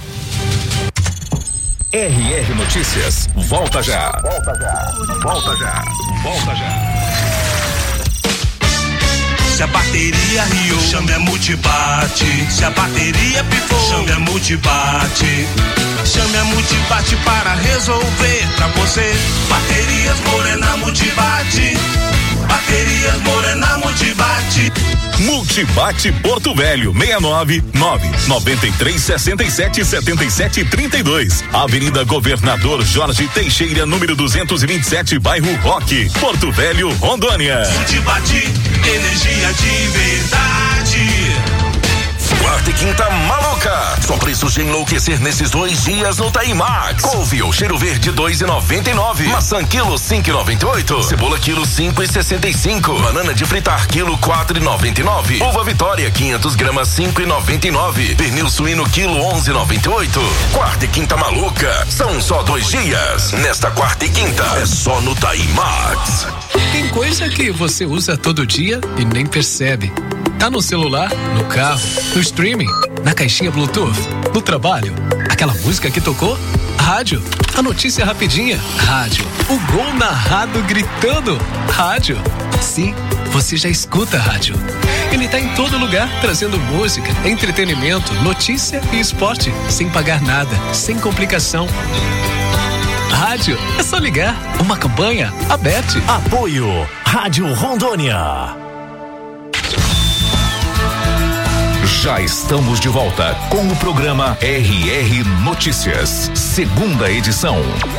RR Notícias, volta já. Se a bateria riu, chame a Multibate. Se a bateria pifou, chame a Multibate. Chame a Multibate para resolver pra você. Baterias Morena Multibate. Baterias Morena Multibate. Multibate Porto Velho, 699-9367-7732. Avenida Governador Jorge Teixeira, número 227, bairro Roque, Porto Velho, Rondônia. Multibate, energia de verdade. Quarta e quinta maluca. Só preços de enlouquecer nesses 2 dias no Taimax. Couve ou cheiro verde 2,99. Maçã quilo 5,98. Cebola quilo 5,65. Banana de fritar quilo 4,99. Uva Vitória 500 gramas 5,99. Pernil suíno quilo 11,98. Quarta e quinta maluca. São só 2 dias. Nesta quarta e quinta é só no Taimax. Tem coisa que você usa todo dia e nem percebe. Tá no celular, no carro, no streaming, na caixinha Bluetooth, no trabalho. Aquela música que tocou? Rádio. A notícia rapidinha? Rádio. O gol narrado gritando? Rádio. Sim, você já escuta rádio. Ele tá em todo lugar, trazendo música, entretenimento, notícia e esporte, sem pagar nada, sem complicação. Rádio, é só ligar. Uma campanha aberta. Apoio Rádio Rondônia. Já estamos de volta com o programa RR Notícias, segunda edição.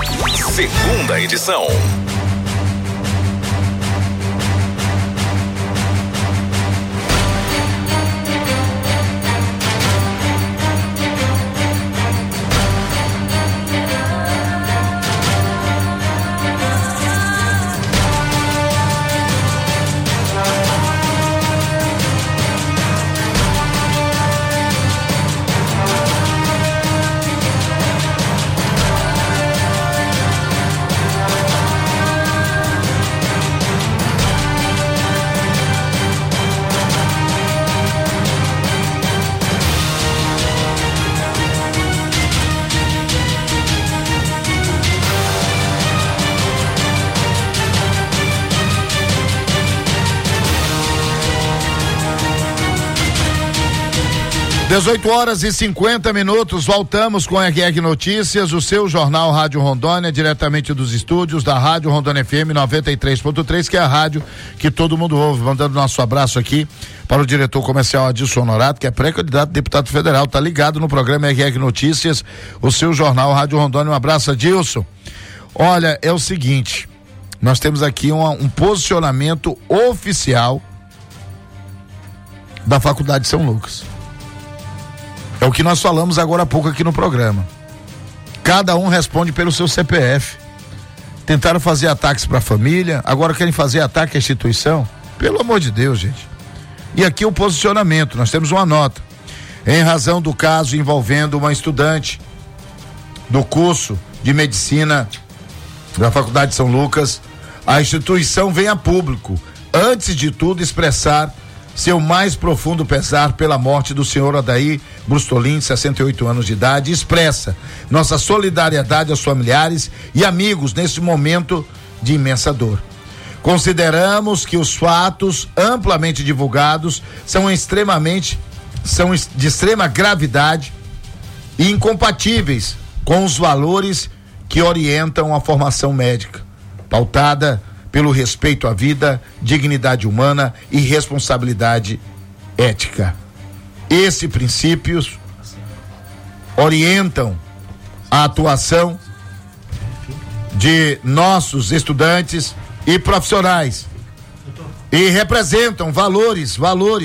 Dezoito horas e 50 minutos, voltamos com a RR Notícias, o seu jornal Rádio Rondônia, diretamente dos estúdios da Rádio Rondônia FM 93.3, que é a rádio que todo mundo ouve. Mandando nosso abraço aqui para o diretor comercial Adilson Honorato, que é pré-candidato a deputado federal, tá ligado no programa RR Notícias, o seu jornal Rádio Rondônia. Um abraço, Adilson. Olha, é o seguinte, nós temos aqui um posicionamento oficial da Faculdade de São Lucas. É o que nós falamos agora há pouco aqui no programa. Cada um responde pelo seu CPF. Tentaram fazer ataques para a família, agora querem fazer ataque à instituição? Pelo amor de Deus, gente. E aqui o posicionamento, nós temos uma nota. Em razão do caso envolvendo uma estudante do curso de medicina da Faculdade de São Lucas, a instituição vem a público, antes de tudo, expressar seu mais profundo pesar pela morte do senhor Adair Brustolin, de 68 anos de idade, expressa nossa solidariedade aos familiares e amigos nesse momento de imensa dor. Consideramos que os fatos amplamente divulgados são de extrema gravidade e incompatíveis com os valores que orientam a formação médica, pautada pelo respeito à vida, dignidade humana e responsabilidade ética. Esses princípios orientam a atuação de nossos estudantes e profissionais e representam valores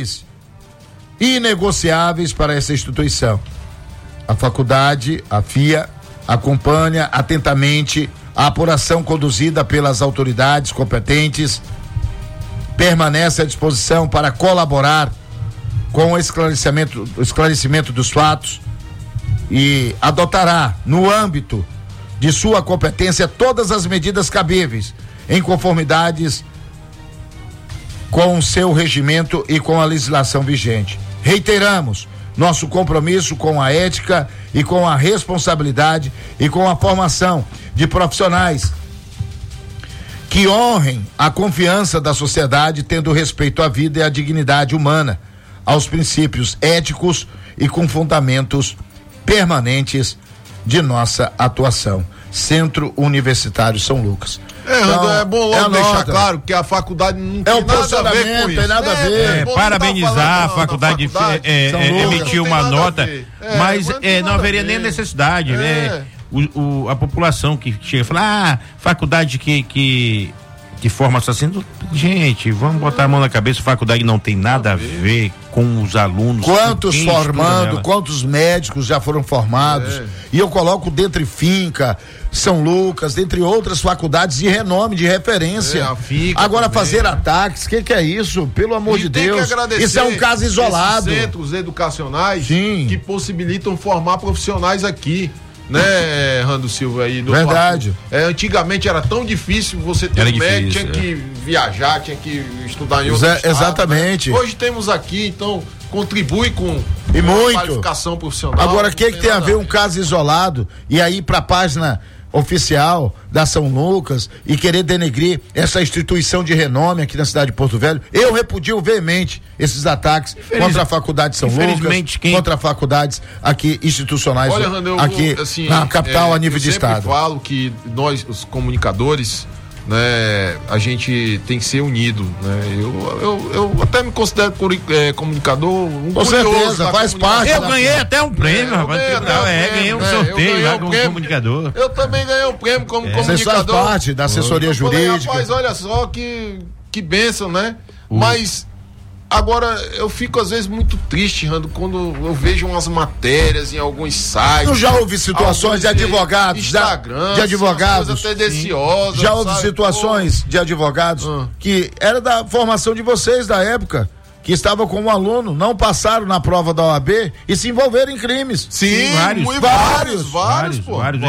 inegociáveis para essa instituição. A faculdade, a FIA, acompanha atentamente a apuração conduzida pelas autoridades competentes, permanece à disposição para colaborar com o esclarecimento dos fatos e adotará, no âmbito de sua competência, todas as medidas cabíveis, em conformidades com o seu regimento e com a legislação vigente. Reiteramos nosso compromisso com a ética e com a responsabilidade e com a formação de profissionais que honrem a confiança da sociedade, tendo respeito à vida e à dignidade humana, aos princípios éticos e com fundamentos permanentes de nossa atuação. Centro Universitário São Lucas. Então, é bom logo deixar claro que a faculdade não tem nada a ver com isso. Tem nada a ver. Parabenizar a faculdade, emitiu uma nota, mas não haveria nem necessidade, a população que chega e fala, faculdade que forma assassino, gente, vamos botar a mão na cabeça, faculdade não tem nada a ver com os alunos. Quantos formando, quantos médicos já foram formados, e eu coloco dentre Finca, São Lucas, dentre outras faculdades de renome, de referência. Agora também, fazer ataques, que é isso? Pelo amor de Deus, isso é um caso isolado. Centros educacionais que possibilitam formar profissionais aqui, né, Rando Silva aí do Verdade. Antigamente era tão difícil você ter um médico, tinha que viajar, tinha que estudar em outro estado, exatamente. Né? Hoje temos aqui, então contribui com qualificação profissional. Agora, o que tem a ver um caso isolado e aí pra página oficial da São Lucas e querer denegrir essa instituição de renome aqui na cidade de Porto Velho? Eu repudio veemente esses ataques contra a faculdade de São Lucas, contra faculdades aqui institucionais. Olha, Rando, aqui na capital a nível de estado. Eu sempre falo que nós, os comunicadores, né, a gente tem que ser unido, né? Eu até me considero comunicador, com certeza, faz parte. Eu ganhei até um prêmio, rapaz. Ganhei um sorteio lá como comunicador. Eu também ganhei um prêmio como comunicador. Você faz parte da assessoria jurídica. Rapaz, olha só que bênção, né? Mas agora, eu fico às vezes muito triste, Rando, quando eu vejo umas matérias em alguns sites. Não já houve situações de advogados, Instagram, de advogados tendenciosas. Já houve situações de advogados que era da formação de vocês da época, que estavam como aluno, não passaram na prova da OAB e se envolveram em crimes. Sim, vários.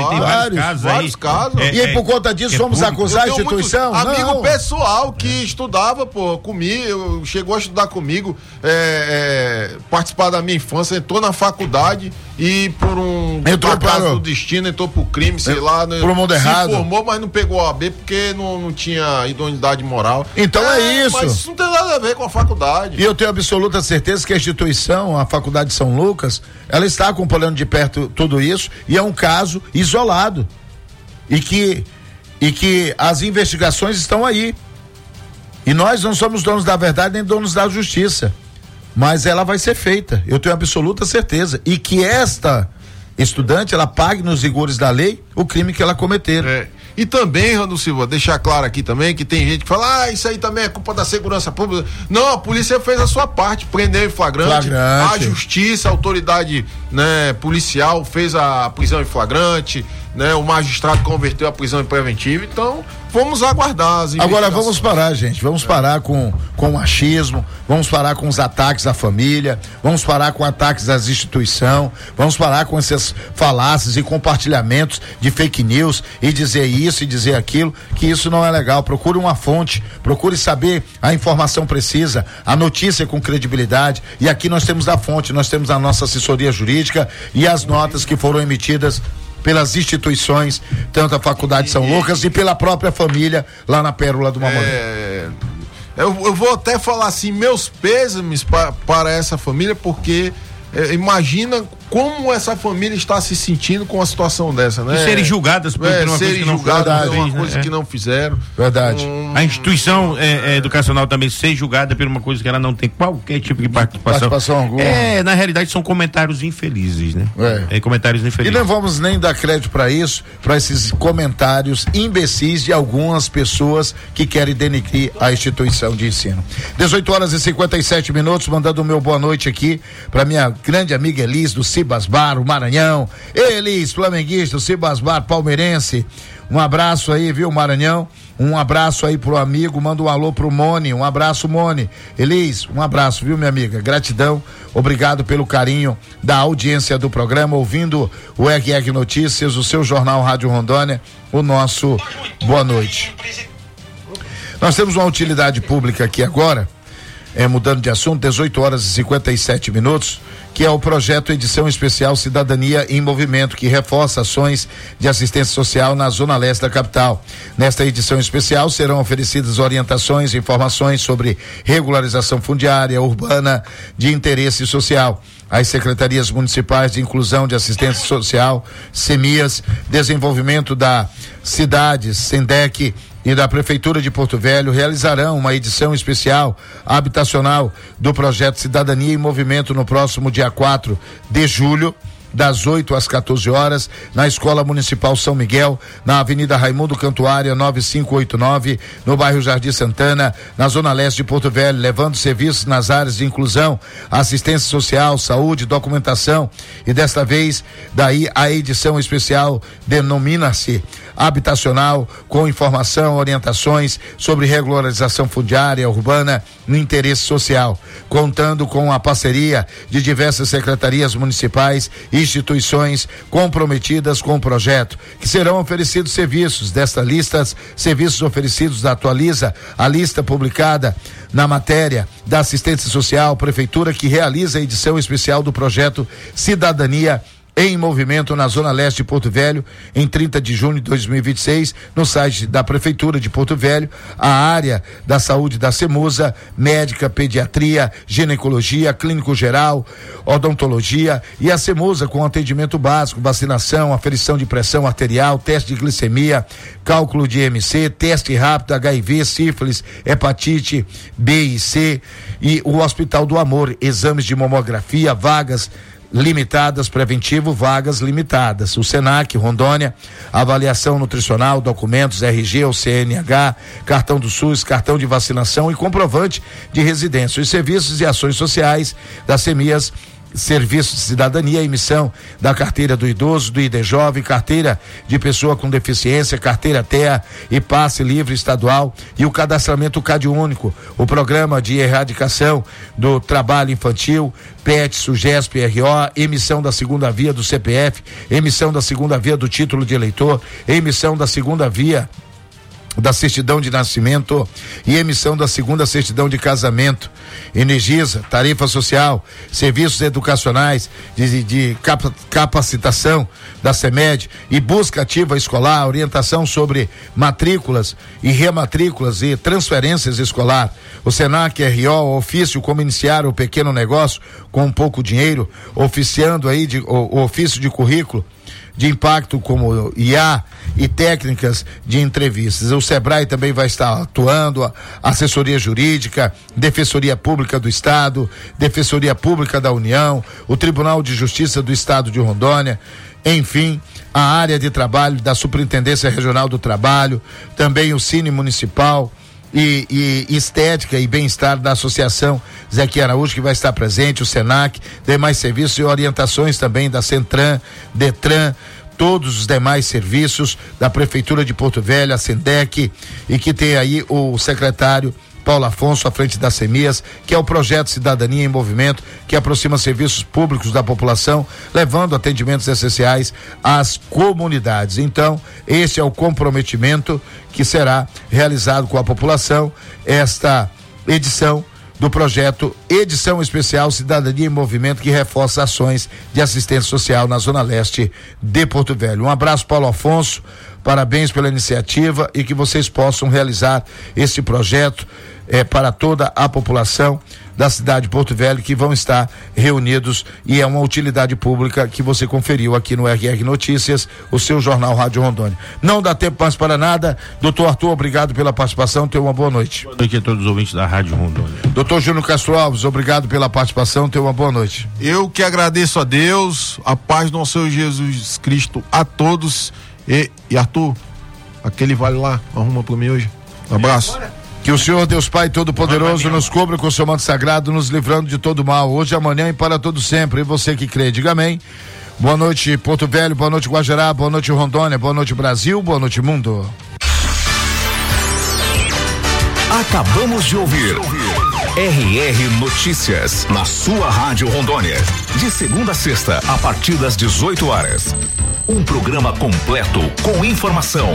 Vários casos. E aí, por conta disso, vamos acusar a instituição? Amigo pessoal que estudava, comigo, chegou a estudar comigo, participar da minha infância, entrou na faculdade e por acaso do destino, entrou pro crime, sei lá, né, por um mundo errado. Se formou, mas não pegou a OAB porque não tinha idoneidade moral. Então é isso. Mas isso não tem nada a ver com a faculdade. E eu tenho absoluta certeza que a instituição, a Faculdade de São Lucas, ela está acompanhando de perto tudo isso e é um caso isolado. E que as investigações estão aí. E nós não somos donos da verdade nem donos da justiça. Mas ela vai ser feita, eu tenho absoluta certeza. E que esta estudante, ela pague nos rigores da lei o crime que ela cometer. E também, Rando Silva, deixar claro aqui também que tem gente que fala, isso aí também é culpa da segurança pública. Não, a polícia fez a sua parte, prendeu em flagrante. A justiça, a autoridade, né, policial fez a prisão em flagrante, né, o magistrado converteu a prisão em preventiva, então vamos aguardar as investigações. Agora vamos parar, gente, vamos parar com o machismo, vamos parar com os ataques à família, vamos parar com ataques às instituições, vamos parar com essas falácias e compartilhamentos de fake news e dizer isso e dizer aquilo, que isso não é legal. Procure uma fonte, procure saber a informação precisa, a notícia com credibilidade, e aqui nós temos a fonte, nós temos a nossa assessoria jurídica e as notas que foram emitidas pelas instituições, tanto a Faculdade de São Lucas e pela própria família lá na Pérola do Mamoré. Eu vou até falar assim, meus pêsames para essa família, porque imagina como essa família está se sentindo com uma situação dessa, né? E serem julgadas por uma coisa que não fizeram. Verdade. A instituição educacional também ser julgada por uma coisa que ela não tem qualquer tipo de participação alguma. Na realidade são comentários infelizes, né? Comentários infelizes. E não vamos nem dar crédito para isso, para esses comentários imbecis de algumas pessoas que querem denegrir a instituição de ensino. 18h57, mandando o meu boa noite aqui para minha grande amiga Elis do Cibasbar, o Maranhão. Elis, flamenguista, o Cibasbar, palmeirense. Um abraço aí, viu, Maranhão? Um abraço aí pro amigo, manda um alô pro Mone, um abraço, Mone. Elis, um abraço, viu, minha amiga? Gratidão, obrigado pelo carinho da audiência do programa, ouvindo o RR Notícias, o seu jornal Rádio Rondônia, o nosso boa noite. Nós temos uma utilidade pública aqui agora, mudando de assunto, 18h57, que é o projeto Edição Especial Cidadania em Movimento, que reforça ações de assistência social na zona leste da capital. Nesta edição especial serão oferecidas orientações e informações sobre regularização fundiária urbana de interesse social. As secretarias municipais de inclusão de assistência social, SEMIAS, desenvolvimento da cidades, SENDEC e da Prefeitura de Porto Velho realizarão uma edição especial habitacional do projeto Cidadania em Movimento no próximo dia 4 de julho, das 8 às 14 horas, na Escola Municipal São Miguel, na Avenida Raimundo Cantuária, 9589, no bairro Jardim Santana, na Zona Leste de Porto Velho, levando serviços nas áreas de inclusão, assistência social, saúde, documentação, e desta vez, daí a edição especial denomina-se habitacional, com informação, orientações sobre regularização fundiária urbana no interesse social, contando com a parceria de diversas secretarias municipais e instituições comprometidas com o projeto, que serão oferecidos serviços. Desta lista, serviços oferecidos atualiza a lista publicada na matéria da assistência social, prefeitura que realiza a edição especial do projeto Cidadania em Movimento na Zona Leste de Porto Velho, em 30 de junho de 2026, no site da Prefeitura de Porto Velho, a área da saúde da SEMUSA, médica, pediatria, ginecologia, clínico geral, odontologia e a SEMUSA com atendimento básico, vacinação, aferição de pressão arterial, teste de glicemia, cálculo de IMC, teste rápido, HIV, sífilis, hepatite B e C, e o Hospital do Amor, exames de mamografia, vagas limitadas, preventivo, vagas limitadas. O SENAC, Rondônia, avaliação nutricional, documentos, RG ou CNH, cartão do SUS, cartão de vacinação e comprovante de residência. Os serviços e ações sociais da SEMIAS, Serviço de Cidadania, emissão da carteira do idoso, do ID Jovem, carteira de pessoa com deficiência, carteira TEA e passe livre estadual e o cadastramento CAD único, o programa de erradicação do trabalho infantil, PET, SUGESP, RO, emissão da segunda via do CPF, emissão da segunda via do título de eleitor, emissão da segunda via da certidão de nascimento e emissão da segunda certidão de casamento. Energisa, tarifa social, serviços educacionais de capacitação da CEMED e busca ativa escolar, orientação sobre matrículas e rematrículas e transferências escolar. O SENAC, RO, ofício como iniciar o pequeno negócio com pouco dinheiro, oficiando aí o ofício de currículo de impacto como IA e técnicas de entrevistas. O SEBRAE também vai estar atuando, assessoria jurídica, Defensoria Pública do Estado, Defensoria Pública da União, o Tribunal de Justiça do Estado de Rondônia, enfim, a área de trabalho da Superintendência Regional do Trabalho, também o Cine Municipal, e estética e bem-estar da Associação Zequinha Araújo, que vai estar presente, o SENAC, demais serviços e orientações também da Centran, Detran, todos os demais serviços da Prefeitura de Porto Velho, a SENDEC, e que tem aí o secretário Paulo Afonso à frente da SEMIAS, que é o projeto Cidadania em Movimento, que aproxima serviços públicos da população, levando atendimentos essenciais às comunidades. Então, esse é o comprometimento que será realizado com a população, esta edição do projeto Edição Especial Cidadania em Movimento, que reforça ações de assistência social na Zona Leste de Porto Velho. Um abraço, Paulo Afonso, parabéns pela iniciativa e que vocês possam realizar esse projeto para toda a população da cidade de Porto Velho, que vão estar reunidos, e é uma utilidade pública que você conferiu aqui no RR Notícias, o seu jornal Rádio Rondônia. Não dá tempo mais para nada. Doutor Arthur, obrigado pela participação, tenha uma boa noite. Boa noite a todos os ouvintes da Rádio Rondônia. Doutor Júnior Castro Alves, obrigado pela participação, tenha uma boa noite. Eu que agradeço a Deus, a paz do nosso Senhor Jesus Cristo a todos, e Arthur, aquele vale lá, arruma para mim hoje. Um abraço. Que o Senhor Deus Pai Todo-Poderoso nos cubra com o seu manto sagrado, nos livrando de todo mal, hoje, amanhã e para todo sempre. E você que crê, diga amém. Boa noite, Porto Velho, boa noite, Guajará, boa noite, Rondônia, boa noite, Brasil, boa noite, mundo. Acabamos de ouvir RR Notícias, na sua Rádio Rondônia. De segunda a sexta, a partir das 18 horas. Um programa completo com informação,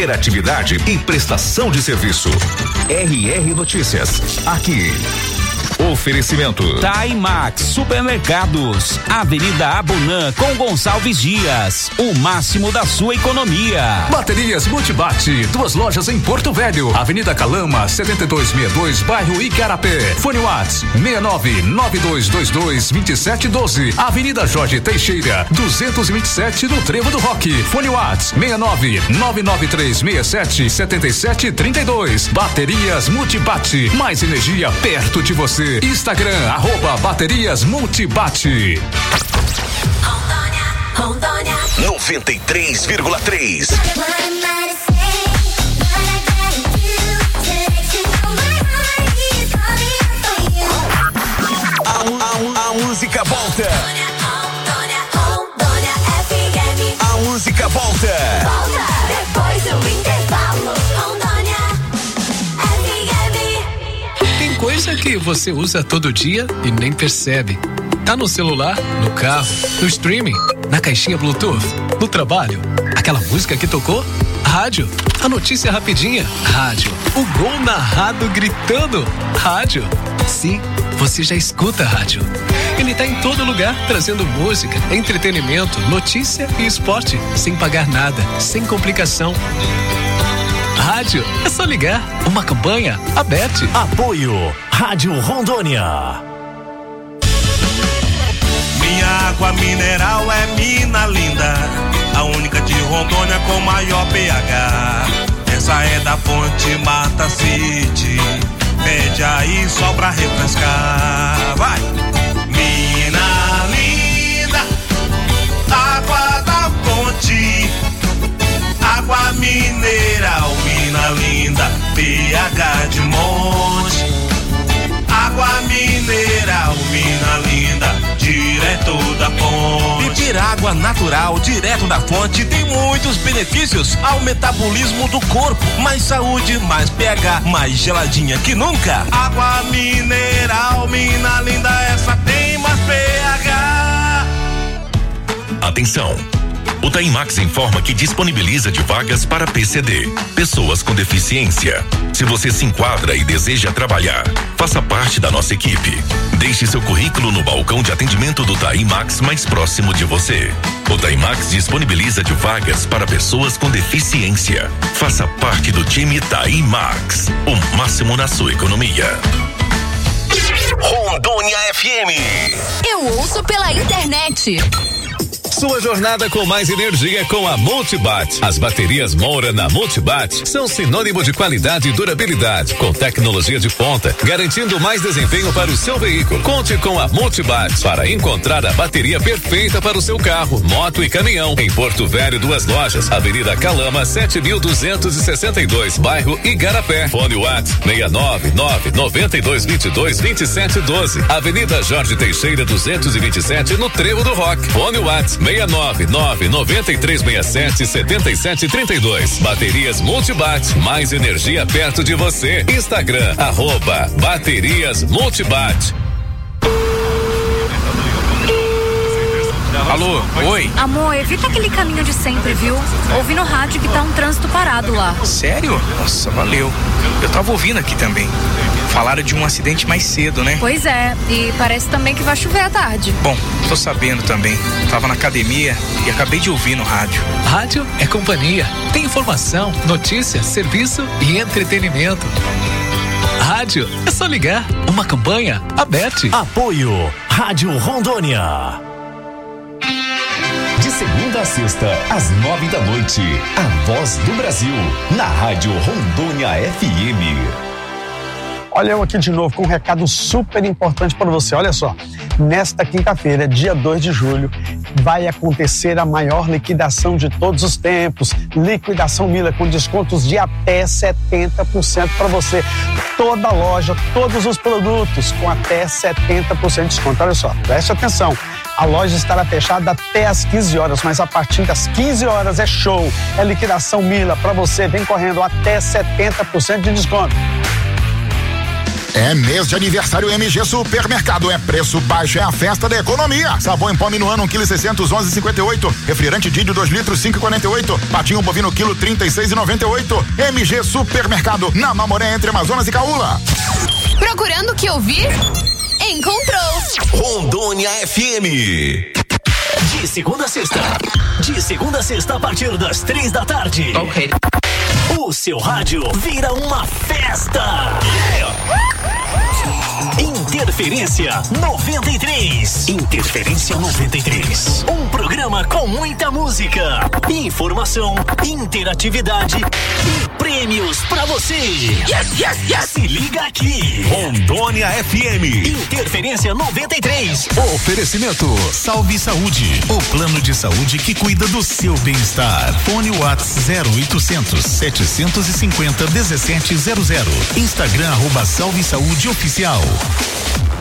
interatividade e prestação de serviço. RR Notícias, aqui Oferecimento Taimax Supermercados, Avenida Abunã com Gonçalves Dias, o máximo da sua economia. Baterias Multibate, 2 lojas em Porto Velho, Avenida Calama 7262, bairro Igarapé. Fone Whats 6992222712, Avenida Jorge Teixeira 227 no Trevo do Roque. Fone Whats 69993677732. Baterias Multibate, mais energia perto de você. Instagram @Baterias Multibate. Rondônia 93,3. A música volta. A música volta. Depois do intervalo. Tem coisa que você usa todo dia e nem percebe. Tá no celular, no carro, no streaming, na caixinha Bluetooth, no trabalho. Aquela música que tocou? Rádio. A notícia rapidinha? Rádio. O gol narrado gritando? Rádio. Sim, você já escuta rádio. Ele tá em todo lugar, trazendo música, entretenimento, notícia e esporte, sem pagar nada, sem complicação. Rádio, é só ligar. Uma campanha aberta. Apoio Rádio Rondônia. Minha água mineral é Mina Linda, a única de Rondônia com maior pH. Essa é da fonte Mata City, pede aí só pra refrescar. Vai! Mina Linda, água da fonte, água mineral, Mina Linda, pH de monte. Água mineral, Mina Linda, direto da fonte. Beber água natural, direto da fonte, tem muitos benefícios ao metabolismo do corpo. Mais saúde, mais pH, mais geladinha que nunca. Água mineral, Mina Linda, essa tem mais pH. Atenção! O Taimax informa que disponibiliza de vagas para PCD, pessoas com deficiência. Se você se enquadra e deseja trabalhar, faça parte da nossa equipe. Deixe seu currículo no balcão de atendimento do Taimax mais próximo de você. O Taimax disponibiliza de vagas para pessoas com deficiência. Faça parte do time Taimax, o máximo na sua economia. Rondônia FM. Eu ouço pela internet. Sua jornada com mais energia com a Multibat. As baterias Moura na Multibat são sinônimo de qualidade e durabilidade, com tecnologia de ponta, garantindo mais desempenho para o seu veículo. Conte com a Multibat para encontrar a bateria perfeita para o seu carro, moto e caminhão. Em Porto Velho, 2 lojas, Avenida Calama 7262, bairro Igarapé. Fone Whats 69992222712. Avenida Jorge Teixeira 227 no Trevo do Roque. Fone Whats 69993677732. Baterias Multibat, mais energia perto de você. Instagram @Baterias Multibat. Alô, oi? Amor, evita aquele caminho de sempre, viu? Ouvi no rádio que tá um trânsito parado lá. Sério? Nossa, valeu. Eu tava ouvindo aqui também. Falaram de um acidente mais cedo, né? Pois é, e parece também que vai chover à tarde. Bom, tô sabendo também. Tava na academia e acabei de ouvir no rádio. Rádio é companhia. Tem informação, notícia, serviço e entretenimento. Rádio, é só ligar. Uma campanha aberta. Apoio Rádio Rondônia. De segunda a sexta, às 9 da noite, a Voz do Brasil, na Rádio Rondônia FM. Olha eu aqui de novo com um recado super importante para você. Olha só, nesta quinta-feira, dia 2 de julho, vai acontecer a maior liquidação de todos os tempos. Liquidação Mila com descontos de até 70% para você. Toda loja, todos os produtos com até 70% de desconto. Olha só, preste atenção. A loja estará fechada até às 15 horas, mas a partir das 15 horas é show. É liquidação Mila para você. Vem correndo até 70% de desconto. É mês de aniversário MG Supermercado, é preço baixo, é a festa da economia. Sabão em pó Minuano 1 kg 611,58. Refrigerante Didio 2 litros 5,48. Patinho bovino quilo 36,98. MG Supermercado, na Mamoré, entre Amazonas e Caúla. Procurando o que ouvir? encontrou. Rondônia FM. De segunda a sexta, a partir das 3 da tarde. Ok. O seu rádio vira uma festa. Interferência 93. Interferência 93. Um programa com muita música, informação, interatividade e prêmios pra você. Yes. Se liga aqui. Rondônia FM. Interferência 93. Oferecimento Salve Saúde, o plano de saúde que cuida do seu bem-estar. Fone WhatsApp 0800 750 1700. Instagram @Salve Saúde Oficial.